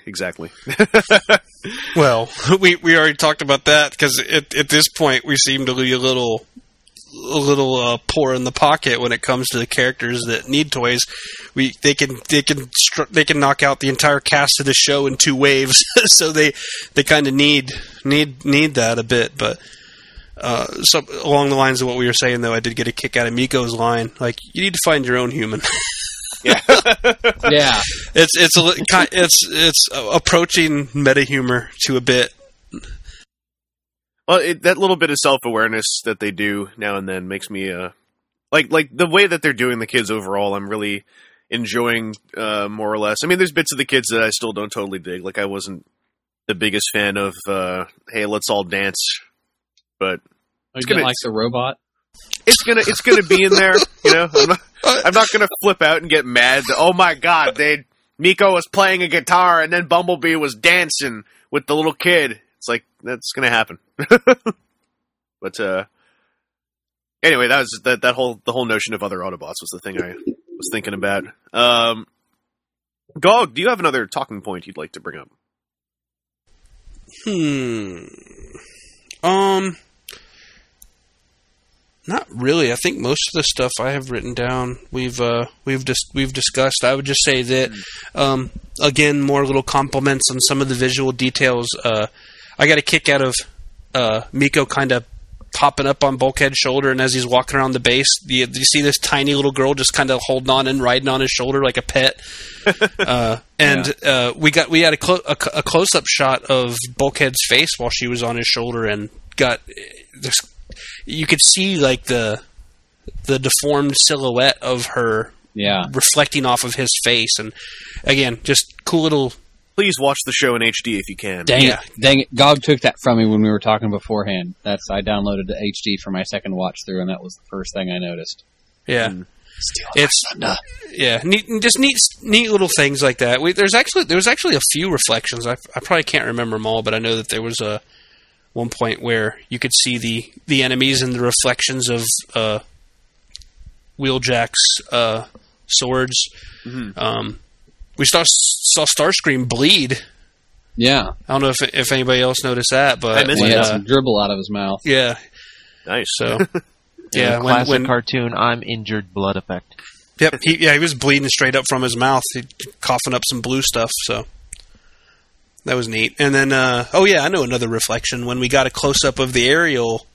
Speaker 3: Well, we already talked about that, because at this point we seem to be a little poor in the pocket when it comes to the characters that need toys. They can knock out the entire cast of the show in 2 waves, so they kind of need that a bit. But so along the lines of what we were saying, though, I did get a kick out of Miko's line, like, you need to find your own human.
Speaker 2: Yeah,
Speaker 4: yeah.
Speaker 3: It's approaching meta humor to a bit.
Speaker 2: Well, that little bit of self-awareness that they do now and then makes me like the way that they're doing the kids overall. I'm really enjoying more or less. I mean, there's bits of the kids that I still don't totally dig. Like, I wasn't the biggest fan of "Hey, let's all dance," but
Speaker 4: it's gonna like the robot.
Speaker 2: It's gonna be in there. I'm not gonna flip out and get mad. Oh my god, Miko was playing a guitar and then Bumblebee was dancing with the little kid. It's like, that's gonna happen. But anyway, that was the whole notion of other Autobots was the thing I was thinking about. Gog, do you have another talking point you'd like to bring up?
Speaker 3: Not really. I think most of the stuff I have written down we've discussed. I would just say that again, more little compliments on some of the visual details. I got a kick out of Miko kind of popping up on Bulkhead's shoulder, and as he's walking around the base, you see this tiny little girl just kind of holding on and riding on his shoulder like a pet. We had a close up shot of Bulkhead's face while she was on his shoulder, and got this. You could see like the deformed silhouette of her, reflecting off of his face, and again, just cool little.
Speaker 2: Please watch the show in HD if you can.
Speaker 4: Dang it! Gog took that from me when we were talking beforehand. I downloaded the HD for my second watch through, and that was the first thing I noticed.
Speaker 3: Yeah, neat little things like that. There was actually a few reflections. I probably can't remember them all, but I know that there was one point where you could see the enemies and the reflections of Wheeljack's swords. Mm-hmm. We saw Starscream bleed.
Speaker 4: Yeah,
Speaker 3: I don't know if anybody else noticed that, but
Speaker 4: he had some dribble out of his mouth.
Speaker 3: Yeah,
Speaker 2: nice.
Speaker 3: So yeah,
Speaker 5: classic cartoon. I'm injured. Blood effect.
Speaker 3: Yep. He was bleeding straight up from his mouth, coughing up some blue stuff. So. That was neat. And then, I know another reflection. When we got a close-up of the aerial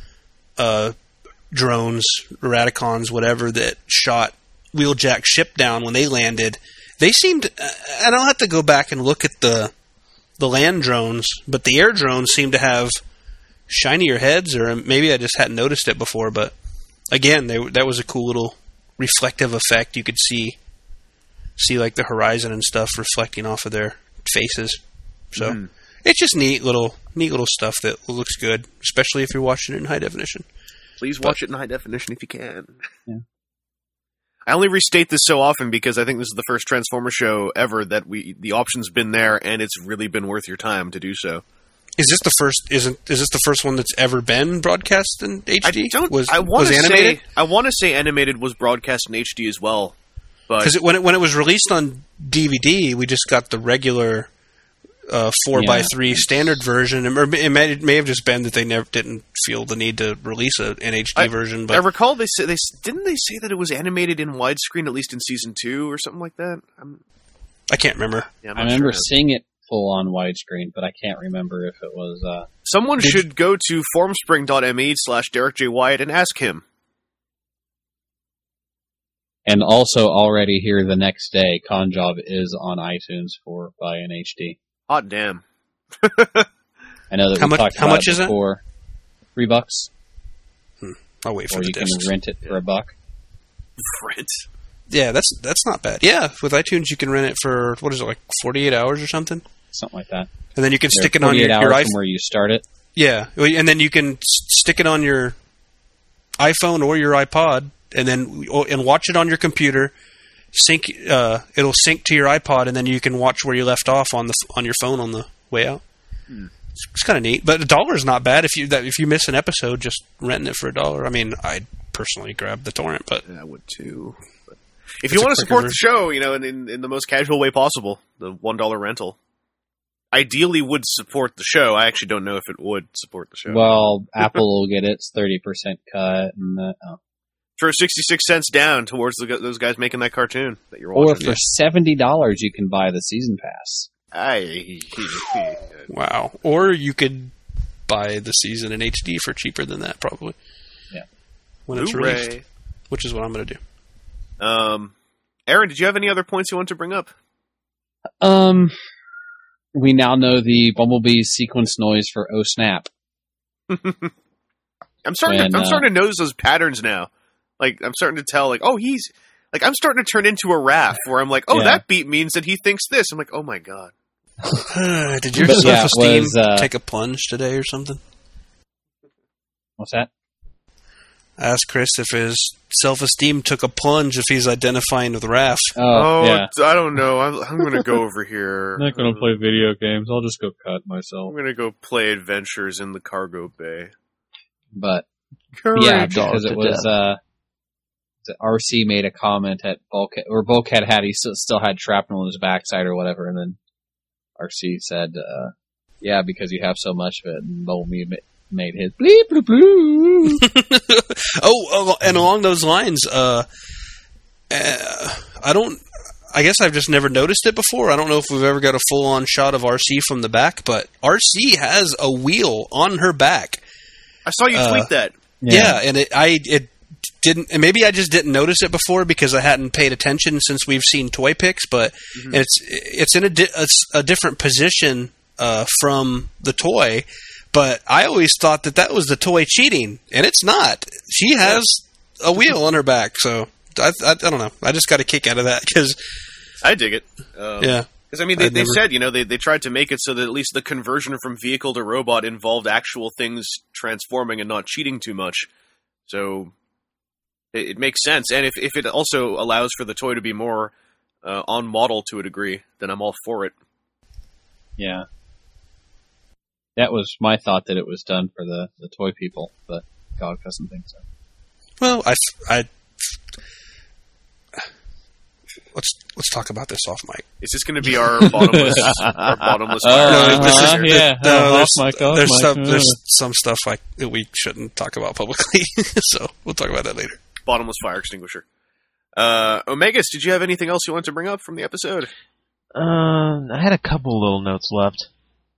Speaker 3: drones, Radicons, whatever, that shot Wheeljack's ship down when they landed, they seemed... and I'll have to go back and look at the land drones, but the air drones seem to have shinier heads, or maybe I just hadn't noticed it before, but again, that was a cool little reflective effect. You could see like the horizon and stuff reflecting off of their faces. So it's just neat little stuff that looks good, especially if you're watching it in high definition.
Speaker 2: Please watch it in high definition if you can.
Speaker 4: Yeah.
Speaker 2: I only restate this so often because I think this is the first Transformer show ever that the option's been there, and it's really been worth your time to do so.
Speaker 3: Is this the first? Is this the first one that's ever been broadcast in HD?
Speaker 2: I want to say animated was broadcast in HD as well, but
Speaker 3: because when it was released on DVD, we just got the regular 4x3 standard version, or it may have just been that they didn't feel the need to release an HD version. But
Speaker 2: I recall they say didn't they say that it was animated in widescreen at least in season 2 or something like that.
Speaker 3: I can't remember.
Speaker 2: Yeah,
Speaker 4: I remember seeing it full on widescreen, but I can't remember if it was.
Speaker 2: Someone should go to formspring.me/Derek J. Wyatt and ask him.
Speaker 4: And also already here the next day, Conjob is on iTunes by an HD.
Speaker 2: Hot damn.
Speaker 4: I know that we talked
Speaker 3: how
Speaker 4: about
Speaker 3: much
Speaker 4: it
Speaker 3: is it?
Speaker 4: before. $3.
Speaker 3: I'll wait for
Speaker 4: or
Speaker 3: the
Speaker 4: you can rent it for $1.
Speaker 2: Rent.
Speaker 3: Yeah, that's not bad. Yeah, with iTunes you can rent it for, what is it, like 48 hours or something?
Speaker 4: Something like that.
Speaker 3: And then you can stick it on your
Speaker 4: iPhone.
Speaker 3: iPhone.
Speaker 4: From where you start it.
Speaker 3: Yeah, and then you can stick it on your iPhone or your iPod, and watch it on your computer. It'll sync to your iPod, and then you can watch where you left off on your phone on the way out. It's kind of neat, but $1 is not bad if you miss an episode. Just renting it for $1. I mean, I'd personally grab the torrent, but
Speaker 2: I would too. But if you want to support the show, in the most casual way possible, the $1 rental ideally would support the show. I actually don't know if it would support the show.
Speaker 4: Well, Apple will get its 30% cut, and
Speaker 2: throw 66 cents down towards those guys making that cartoon that you're watching.
Speaker 4: Or for $70, you can buy the season pass.
Speaker 3: Wow. Or you could buy the season in HD for cheaper than that, probably.
Speaker 4: Yeah.
Speaker 3: When it's released, which is what I'm going to do.
Speaker 2: Aaron, did you have any other points you want to bring up?
Speaker 4: We now know the Bumblebee's sequence noise for Oh Snap.
Speaker 2: I'm starting to notice those patterns now. Like, I'm starting to tell, like, oh, he's... Like, I'm starting to turn into a Raph, where I'm like, oh, that beat means that he thinks this. I'm like, oh my god.
Speaker 3: Did your self-esteem take a plunge today or something?
Speaker 4: What's that?
Speaker 3: I asked Chris if his self-esteem took a plunge if he's identifying with Raph.
Speaker 2: I don't know. I'm going to go over here.
Speaker 4: I'm not going to play video games. I'll just go cut myself.
Speaker 2: I'm going to go play Adventures in the Cargo Bay.
Speaker 4: But, because it was... RC made a comment at Bulkhead, or Bulkhead he still had shrapnel in his backside or whatever, and then RC said, because you have so much of it, and Bumblebee made his bleep bloop bloop.
Speaker 3: And along those lines, I guess I've just never noticed it before. I don't know if we've ever got a full-on shot of RC from the back, but RC has a wheel on her back.
Speaker 2: I saw you tweet that.
Speaker 3: Yeah, and it didn't, and maybe I just didn't notice it before because I hadn't paid attention since we've seen toy pics. But it's in a different position from the toy. But I always thought that was the toy cheating, and it's not. She has a wheel on her back, so I don't know. I just got a kick out of that because
Speaker 2: I dig it. Because they said they tried to make it so that at least the conversion from vehicle to robot involved actual things transforming and not cheating too much. So. It makes sense, and if it also allows for the toy to be more on model to a degree, then I'm all for it.
Speaker 4: Yeah. That was my thought, that it was done for the toy people, but GOG doesn't think so.
Speaker 3: Well, let's talk about this off mic.
Speaker 2: Is this going to be our bottomless fire?
Speaker 3: There's some stuff that we shouldn't talk about publicly, so we'll talk about that later.
Speaker 2: Bottomless fire extinguisher. Omegas, did you have anything else you want to bring up from the episode?
Speaker 5: I had a couple little notes left.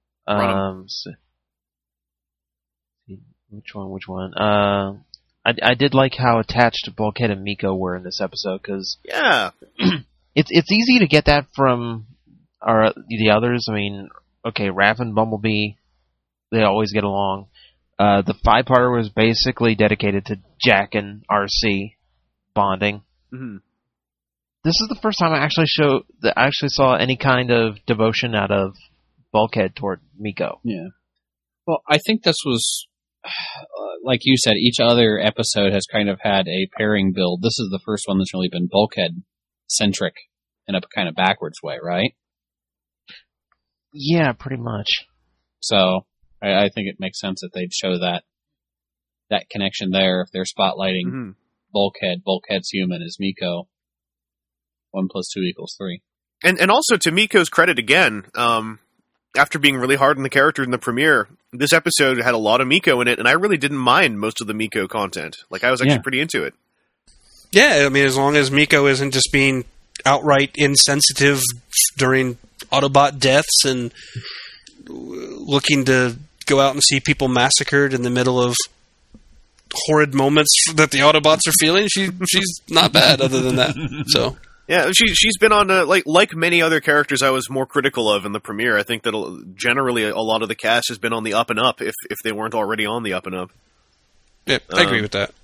Speaker 5: Which one? I did like how attached Bulkhead and Miko were in this episode, because it's easy to get that from the others. I mean, okay, Raph and Bumblebee, they always get along. The 5-parter was basically dedicated to Jack and RC bonding.
Speaker 2: Mm-hmm.
Speaker 5: This is the first time I actually saw any kind of devotion out of Bulkhead toward Miko.
Speaker 4: Yeah. Well, I think this was, like you said, each other episode has kind of had a pairing build. This is the first one that's really been Bulkhead-centric in a kind of backwards way, right?
Speaker 5: Yeah, pretty much.
Speaker 4: So... I think it makes sense that they'd show that connection there if they're spotlighting Bulkhead. Bulkhead's human is Miko. 1 + 2 = 3.
Speaker 2: And also to Miko's credit again, after being really hard on the character in the premiere, this episode had a lot of Miko in it, and I really didn't mind most of the Miko content. Like, I was actually pretty into it.
Speaker 3: Yeah, I mean, as long as Miko isn't just being outright insensitive during Autobot deaths and looking to go out and see people massacred in the middle of horrid moments that the Autobots are feeling, she's not bad other than that. So
Speaker 2: yeah, she's been on like many other characters I was more critical of in the premiere. I think that generally a lot of the cast has been on the up and up if they weren't already on the up and up.
Speaker 3: Yeah, I agree with that.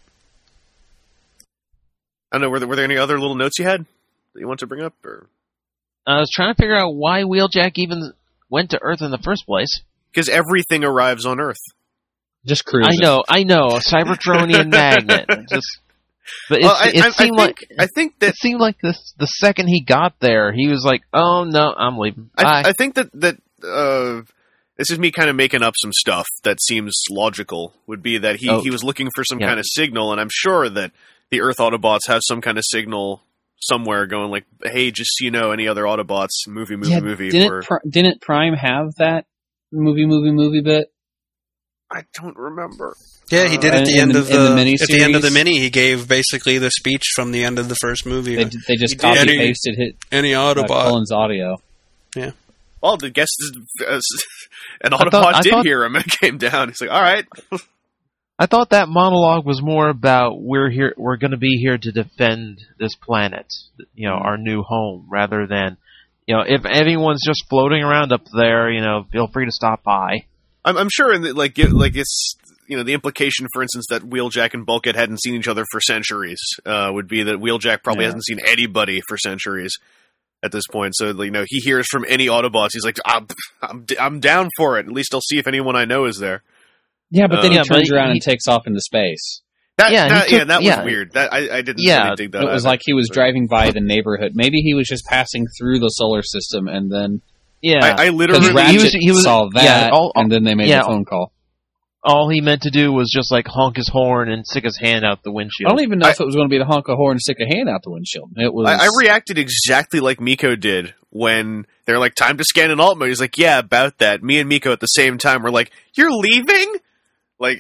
Speaker 2: I don't know, were there any other little notes you had that you want to bring up? Or
Speaker 5: I was trying to figure out why Wheeljack even went to Earth in the first place.
Speaker 2: Because everything arrives on Earth.
Speaker 4: Just cruising.
Speaker 5: I know, a Cybertronian magnet. But it seemed like the second he got there, he was like, "Oh no, I'm leaving."
Speaker 2: I think that this is me kind of making up some stuff that seems logical. Would be that he was looking for some kind of signal, and I'm sure that the Earth Autobots have some kind of signal somewhere going like, "Hey, just so you know, any other Autobots, movie."
Speaker 4: Didn't Prime have that movie bit?
Speaker 2: I don't remember.
Speaker 3: Yeah, he did at the end of the
Speaker 4: mini.
Speaker 3: At the end of the mini, he gave basically the speech from the end of the first movie.
Speaker 4: They just copy pasted
Speaker 3: any Autobot.
Speaker 4: Cullen's audio.
Speaker 3: Yeah.
Speaker 2: Well, the guest an Autobot did hear him and came down. He's like, "All right."
Speaker 5: I thought that monologue was more about we're going to be here to defend this planet, our new home, rather than, if anyone's just floating around up there, feel free to stop by.
Speaker 2: I'm sure, it's the implication, for instance, that Wheeljack and Bulkhead hadn't seen each other for centuries would be that Wheeljack probably hasn't seen anybody for centuries at this point. So he hears from any Autobots, he's like, I'm down for it. At least I'll see if anyone I know is there.
Speaker 4: Yeah, but then he turns around and takes off into space.
Speaker 2: That was weird. That I didn't really dig that.
Speaker 4: It was like he was driving by the neighborhood. Maybe he was just passing through the solar system and then.
Speaker 5: Yeah,
Speaker 2: I literally
Speaker 4: he saw that, and then they made the phone call.
Speaker 5: All he meant to do was just honk his horn and stick his hand out the windshield.
Speaker 4: I don't even know if it was going to be to honk a horn and stick a hand out the windshield. It was.
Speaker 2: I reacted exactly like Miko did when they're like, "Time to scan an alt mode." He's like, "Yeah, about that." Me and Miko at the same time were like, "You're leaving?" Like,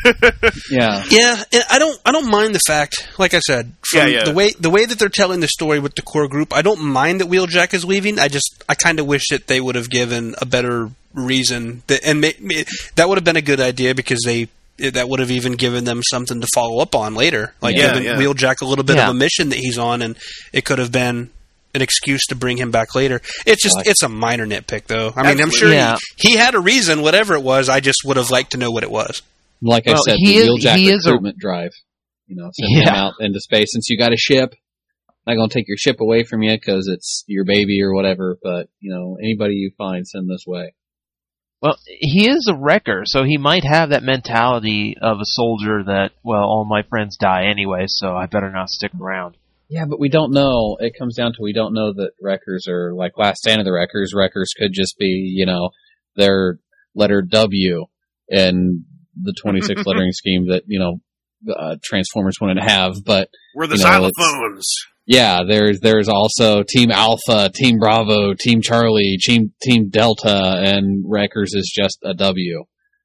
Speaker 3: yeah. And I don't mind the fact, like I said, the way that they're telling the story with the core group. I don't mind that Wheeljack is leaving. I kind of wish that they would have given a better reason, that would have been a good idea because that would have even given them something to follow up on later, giving Wheeljack a little bit of a mission that he's on, and it could have been an excuse to bring him back later. It's a minor nitpick, though. I mean, I'm sure he had a reason, whatever it was. I just would have liked to know what it was.
Speaker 4: Like I said, the Wheeljack recruitment drive. Send him out into space. Since you got a ship, I'm not going to take your ship away from you because it's your baby or whatever, but, anybody you find, send this way.
Speaker 5: Well, he is a wrecker, so he might have that mentality of a soldier that, all my friends die anyway, so I better not stick around.
Speaker 4: Yeah, but we don't know. It comes down to we don't know that wreckers are like Last Stand of the Wreckers. Wreckers could just be, their letter W in the 26 lettering scheme that, Transformers wanted to have. But
Speaker 2: we're the xylophones.
Speaker 4: Yeah, there's also Team Alpha, Team Bravo, Team Charlie, Team Delta, and Wreckers is just a W.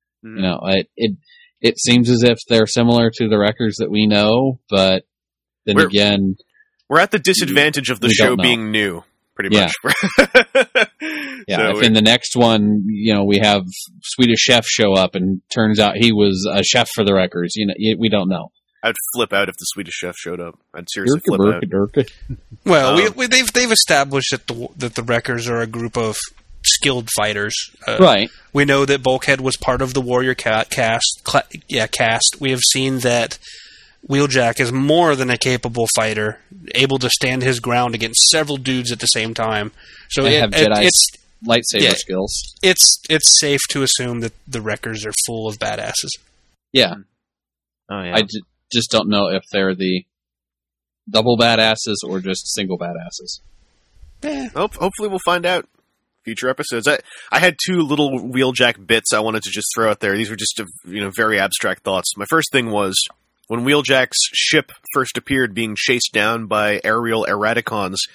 Speaker 4: It seems as if they're similar to the Wreckers that we know, but then again,
Speaker 2: we're at the disadvantage of the show being new, pretty much.
Speaker 4: Yeah, if in the next one, we have Swedish Chef show up and turns out he was a chef for the Wreckers, we don't know.
Speaker 2: I'd flip out if the Swedish Chef showed up. I'd seriously flip out.
Speaker 3: Well, they've established that the Wreckers are a group of skilled fighters.
Speaker 4: Right.
Speaker 3: We know that Bulkhead was part of the Warrior cast. We have seen that Wheeljack is more than a capable fighter, able to stand his ground against several dudes at the same time. So
Speaker 4: they have Jedi lightsaber skills.
Speaker 3: It's safe to assume that the Wreckers are full of badasses.
Speaker 4: Yeah.
Speaker 5: Oh yeah.
Speaker 4: I just don't know if they're the double badasses or just single badasses.
Speaker 2: Hopefully we'll find out. Future episodes. I had two little Wheeljack bits I wanted to just throw out there. These were just very abstract thoughts. My first thing was when Wheeljack's ship first appeared being chased down by aerial Eraticons,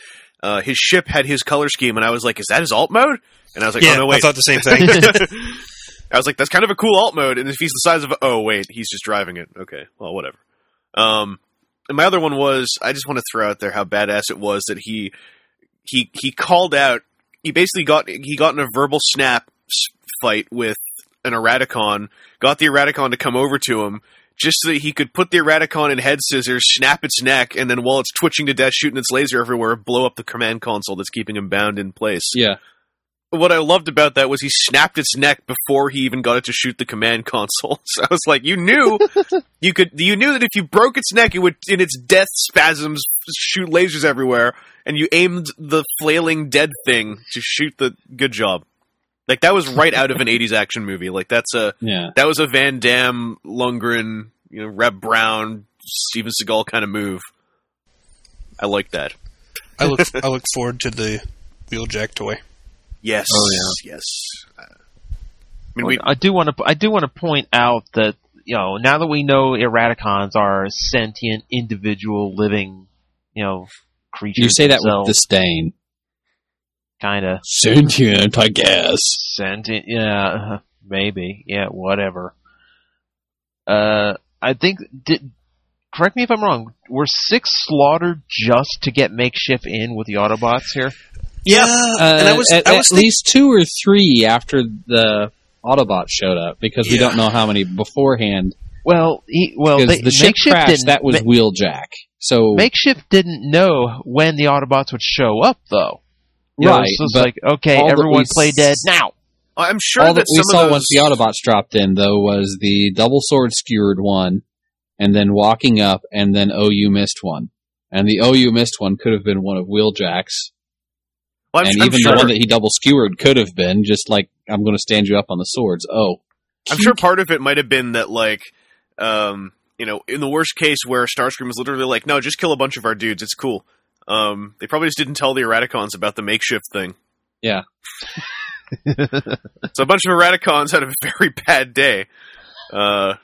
Speaker 2: his ship had his color scheme, and I was like, is that his alt mode? And I was like,
Speaker 3: Yeah,
Speaker 2: oh no, wait.
Speaker 3: I thought the same thing.
Speaker 2: I was like, that's kind of a cool alt mode, and if he's the size of oh wait, he's just driving it. Okay, well, whatever. And my other one was, I just want to throw out there how badass it was that he called out, he basically got in a verbal snap fight with an Eradicon, got the Eradicon to come over to him, just so that he could put the Eradicon in head scissors, snap its neck, and then while it's twitching to death, shooting its laser everywhere, blow up the command console that's keeping him bound in place.
Speaker 4: Yeah.
Speaker 2: What I loved about that was he snapped its neck before he even got it to shoot the command console. So I was like, you knew that if you broke its neck, it would, in its death spasms, shoot lasers everywhere, and you aimed the flailing dead thing to shoot the good job. Like, that was right out of an 80s action movie. Like, that was a Van Damme, Lundgren, Reb Brown, Steven Seagal kind of move. I like that.
Speaker 3: I look forward to the Wheeljack toy.
Speaker 2: Yes.
Speaker 5: Oh, yeah.
Speaker 2: Yes.
Speaker 5: I do want to point out that, now that we know Eradicons are sentient, individual, living, creatures.
Speaker 4: You say that
Speaker 5: themselves,
Speaker 4: with disdain.
Speaker 5: Kinda.
Speaker 4: Sentient, I guess.
Speaker 5: Sentient, yeah, maybe. Yeah, whatever. I think, correct me if I'm wrong, were 6 slaughtered just to get Makeshift in with the Autobots here?
Speaker 3: Yeah, and I was
Speaker 4: at least 2 or 3 after the Autobots showed up, because we don't know how many beforehand.
Speaker 5: Well,
Speaker 4: the ship crashed. That was Wheeljack. So
Speaker 5: Makeshift didn't know when the Autobots would show up, though.
Speaker 4: Right,
Speaker 5: so it's like, okay, everyone play dead now.
Speaker 2: I'm sure
Speaker 4: all
Speaker 2: that
Speaker 4: we saw once the Autobots dropped in, though, was the double sword skewered one, and then walking up, and then OU missed one, and the OU missed one could have been one of Wheeljack's. Well, and even the one that he double skewered could have been just like, I'm going to stand you up on the swords. Oh,
Speaker 2: I'm sure part of it might have been that, like, in the worst case where Starscream was literally like, no, just kill a bunch of our dudes, it's cool. They probably just didn't tell the Eradicons about the Makeshift thing.
Speaker 4: Yeah.
Speaker 2: So a bunch of Eradicons had a very bad day. But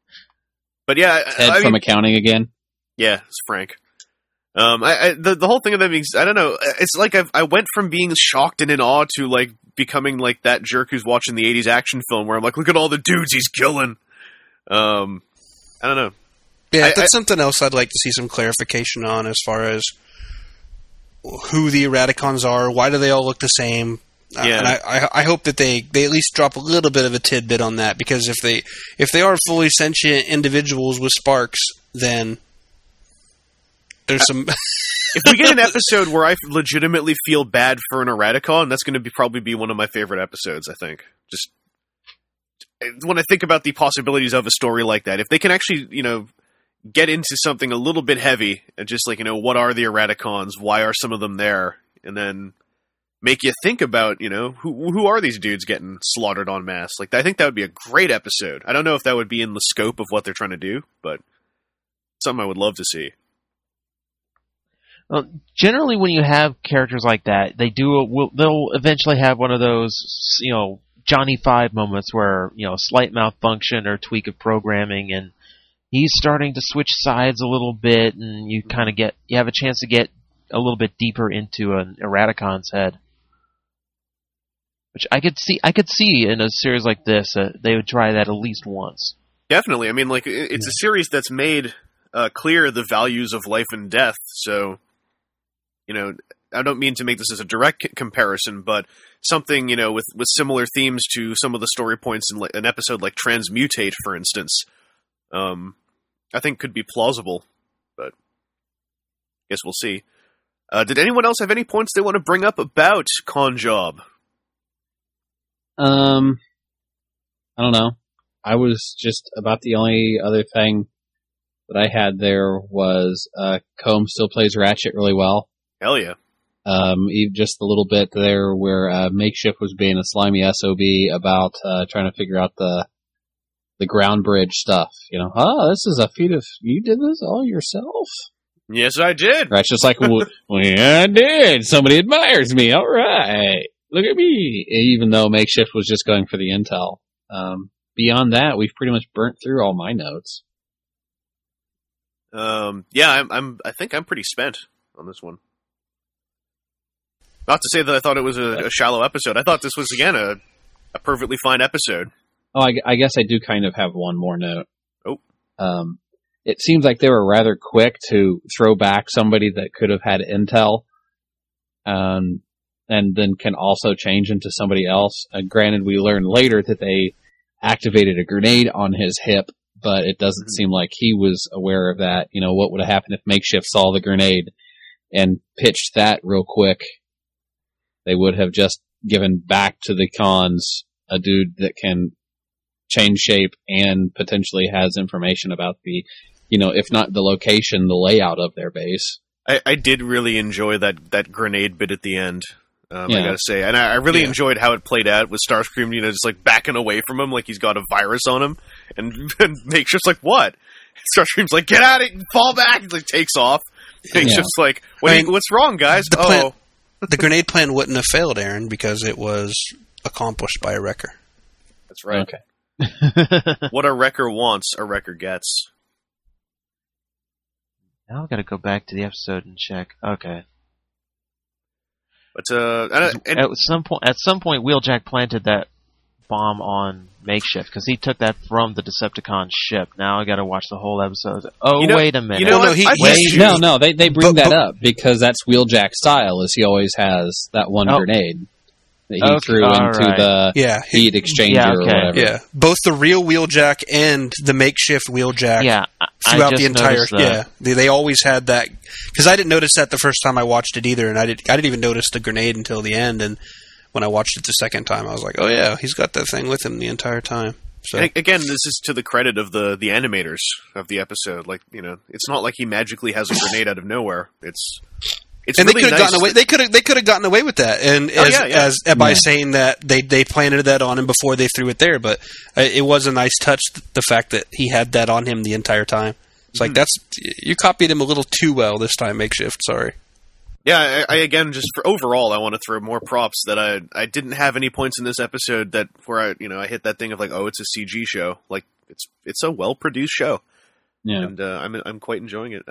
Speaker 2: yeah,
Speaker 4: Ted from accounting again.
Speaker 2: Yeah, it's Frank. The whole thing of them being, I don't know, it's like I went from being shocked and in awe to like becoming like that jerk who's watching the 80s action film where I'm like, look at all the dudes he's killing. I don't know.
Speaker 3: Yeah, that's something else I'd like to see some clarification on, as far as who the Eradicons are, why do they all look the same.
Speaker 2: Yeah.
Speaker 3: And I hope that they at least drop a little bit of a tidbit on that, because if they are fully sentient individuals with sparks, then there's some.
Speaker 2: If we get an episode where I legitimately feel bad for an Eradicon, that's going to probably be one of my favorite episodes, I think. Just when I think about the possibilities of a story like that, if they can actually, get into something a little bit heavy, and just like, what are the Eradicons? Why are some of them there? And then make you think about, who are these dudes getting slaughtered en masse? Like, I think that would be a great episode. I don't know if that would be in the scope of what they're trying to do, but something I would love to see.
Speaker 5: Well, generally, when you have characters like that, they'll eventually have one of those, Johnny Five moments where, slight malfunction or tweak of programming, and he's starting to switch sides a little bit, and you kind of you have a chance to get a little bit deeper into an Eradicon's head. Which I could see in a series like this, they would try that at least once.
Speaker 2: Definitely. I mean, like, it's a series that's made clear the values of life and death, so, I don't mean to make this as a direct comparison, but something, with similar themes to some of the story points in an episode like Transmutate, for instance, I think could be plausible, but I guess we'll see. Did anyone else have any points they want to bring up about Conjob?
Speaker 4: I don't know. I was just about the only other thing that I had there was Combs still plays Ratchet really well.
Speaker 2: Hell yeah.
Speaker 4: Even just a little bit there where Makeshift was being a slimy SOB about trying to figure out the ground bridge stuff. This is a feat of, you did this all yourself?
Speaker 2: Yes, I did.
Speaker 4: Ratchet's like, well, yeah, I did. Somebody admires me. All right. Look at me. Even though Makeshift was just going for the intel. Beyond that, we've pretty much burnt through all my notes.
Speaker 2: Yeah, I think I'm pretty spent on this one. Not to say that I thought it was a shallow episode. I thought this was, again, a perfectly fine episode.
Speaker 4: Oh, I guess I do kind of have one more note.
Speaker 2: Oh.
Speaker 4: It seems like they were rather quick to throw back somebody that could have had intel, and then can also change into somebody else. Granted, we learn later that they activated a grenade on his hip, but it doesn't seem like he was aware of that. You know, what would have happened if Makeshift saw the grenade and pitched that real quick? They would have just given back to the cons a dude that can change shape and potentially has information about the, you know, if not the location, the layout of their base.
Speaker 2: I did really enjoy that grenade bit at the end. I gotta say, and I really enjoyed how it played out with Starscream, you know, just like backing away from him like he's got a virus on him, and Makeshift's like, what? Starscream's like, get out of it, fall back. He like takes off. Makeshift's like, what's wrong, guys?
Speaker 3: The grenade plan wouldn't have failed, Aaron, because it was accomplished by a wrecker.
Speaker 2: That's right.
Speaker 4: Okay.
Speaker 2: What a wrecker wants, a wrecker gets.
Speaker 5: Now I've got to go back to the episode and check. Okay.
Speaker 2: But
Speaker 5: at some point, Wheeljack planted that bomb on Makeshift because he took that from the Decepticon ship. Now I got to watch the whole episode. Oh, wait a minute!
Speaker 4: They bring that up because that's Wheeljack's style. Is he always has that one grenade that he threw into the heat exchanger or whatever.
Speaker 3: Yeah, both the real Wheeljack and the makeshift Wheeljack. Throughout the entire, they always had that, because I didn't notice that the first time I watched it either, and I didn't even notice the grenade until the end. And when I watched it the second time, I was like, oh yeah, he's got that thing with him the entire time. So
Speaker 2: and again, this is to the credit of the animators of the episode. Like, you know, it's not like he magically has a grenade out of nowhere. It's
Speaker 3: and
Speaker 2: really
Speaker 3: they could have gotten away. They could have gotten away with that, and by saying that they planted that on him before they threw it there. But it was a nice touch, the fact that he had that on him the entire time. It's like you copied him a little too well this time, Makeshift. Sorry.
Speaker 2: Yeah, I again, just for overall, I want to throw more props that I didn't have any points in this episode that where I hit that thing of like, oh, it's a CG show. Like it's a well produced show. Yeah, and I'm quite enjoying it.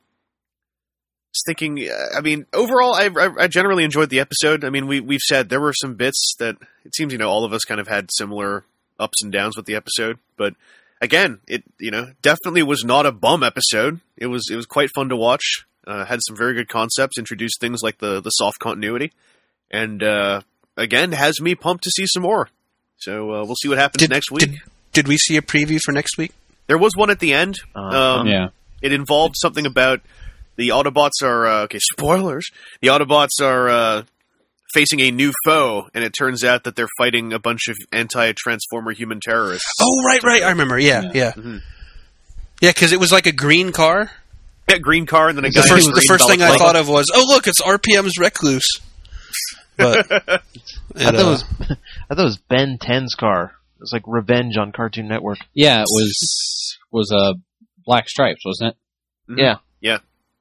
Speaker 2: Thinking, I mean, overall, I generally enjoyed the episode. I mean, we've said there were some bits that it seems, all of us kind of had similar ups and downs with the episode. But again, it definitely was not a bum episode. It was quite fun to watch. Had some very good concepts. Introduced things like the soft continuity, and again has me pumped to see some more. So we'll see what happens next week.
Speaker 3: Did we see a preview for next week?
Speaker 2: There was one at the end. It involved something about. The Autobots are, spoilers, the Autobots are facing a new foe, and it turns out that they're fighting a bunch of anti-Transformer human terrorists.
Speaker 3: Oh, right, I remember, yeah. Mm-hmm. Yeah, because it was like a green car.
Speaker 2: Yeah, green car, and then a guy
Speaker 3: the first thing I thought of was, oh, look, it's RPM's Recluse. But
Speaker 5: I thought it was Ben 10's car. It was like Revenge on Cartoon Network.
Speaker 4: Yeah, it was Black Stripes, wasn't it?
Speaker 2: Mm-hmm. Yeah.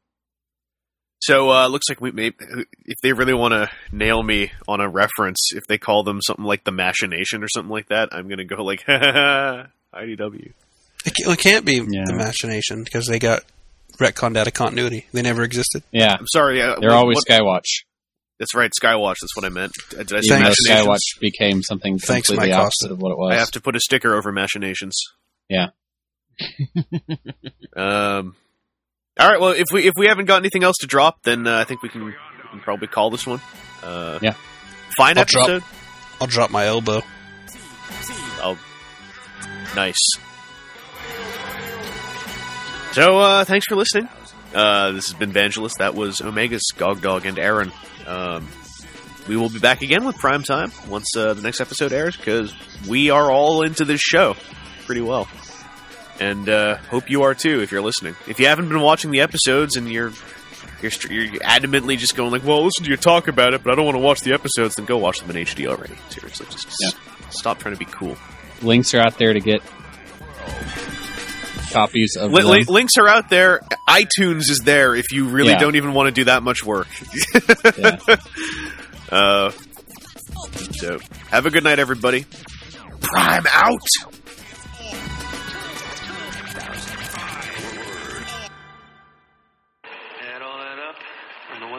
Speaker 2: So looks like if they really want to nail me on a reference, if they call them something like the Machination or something like that, I'm going to go like, IDW.
Speaker 3: It can't be the Machination because they got retconned out of continuity. They never existed.
Speaker 4: Yeah.
Speaker 2: I'm sorry.
Speaker 4: They're always Skywatch.
Speaker 2: That's right, Skywatch. That's what I meant. Did I
Speaker 4: say Machinations? Skywatch became something completely opposite of what it was.
Speaker 2: I have to put a sticker over Machinations.
Speaker 4: Yeah.
Speaker 2: All right. Well, if we haven't got anything else to drop, then I think we can probably call this one. Fine episode.
Speaker 3: I'll drop my elbow.
Speaker 2: Oh, nice. So thanks for listening. This has been Vangelist. That was Omegas, Gogdog, and Aaron. We will be back again with Prime Time once the next episode airs, because we are all into this show pretty well. And hope you are too if you're listening. If you haven't been watching the episodes and you're adamantly just going like, well, I'll listen to you talk about it, but I don't want to watch the episodes, then go watch them in HD already. Seriously, just stop trying to be cool.
Speaker 4: Links are out there to get copies of
Speaker 2: links are out there. iTunes is there if you really don't even want to do that much work. So have a good night, everybody. Prime out.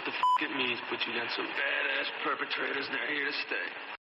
Speaker 1: what the it means, but you got some badass perpetrators, and they're here to stay.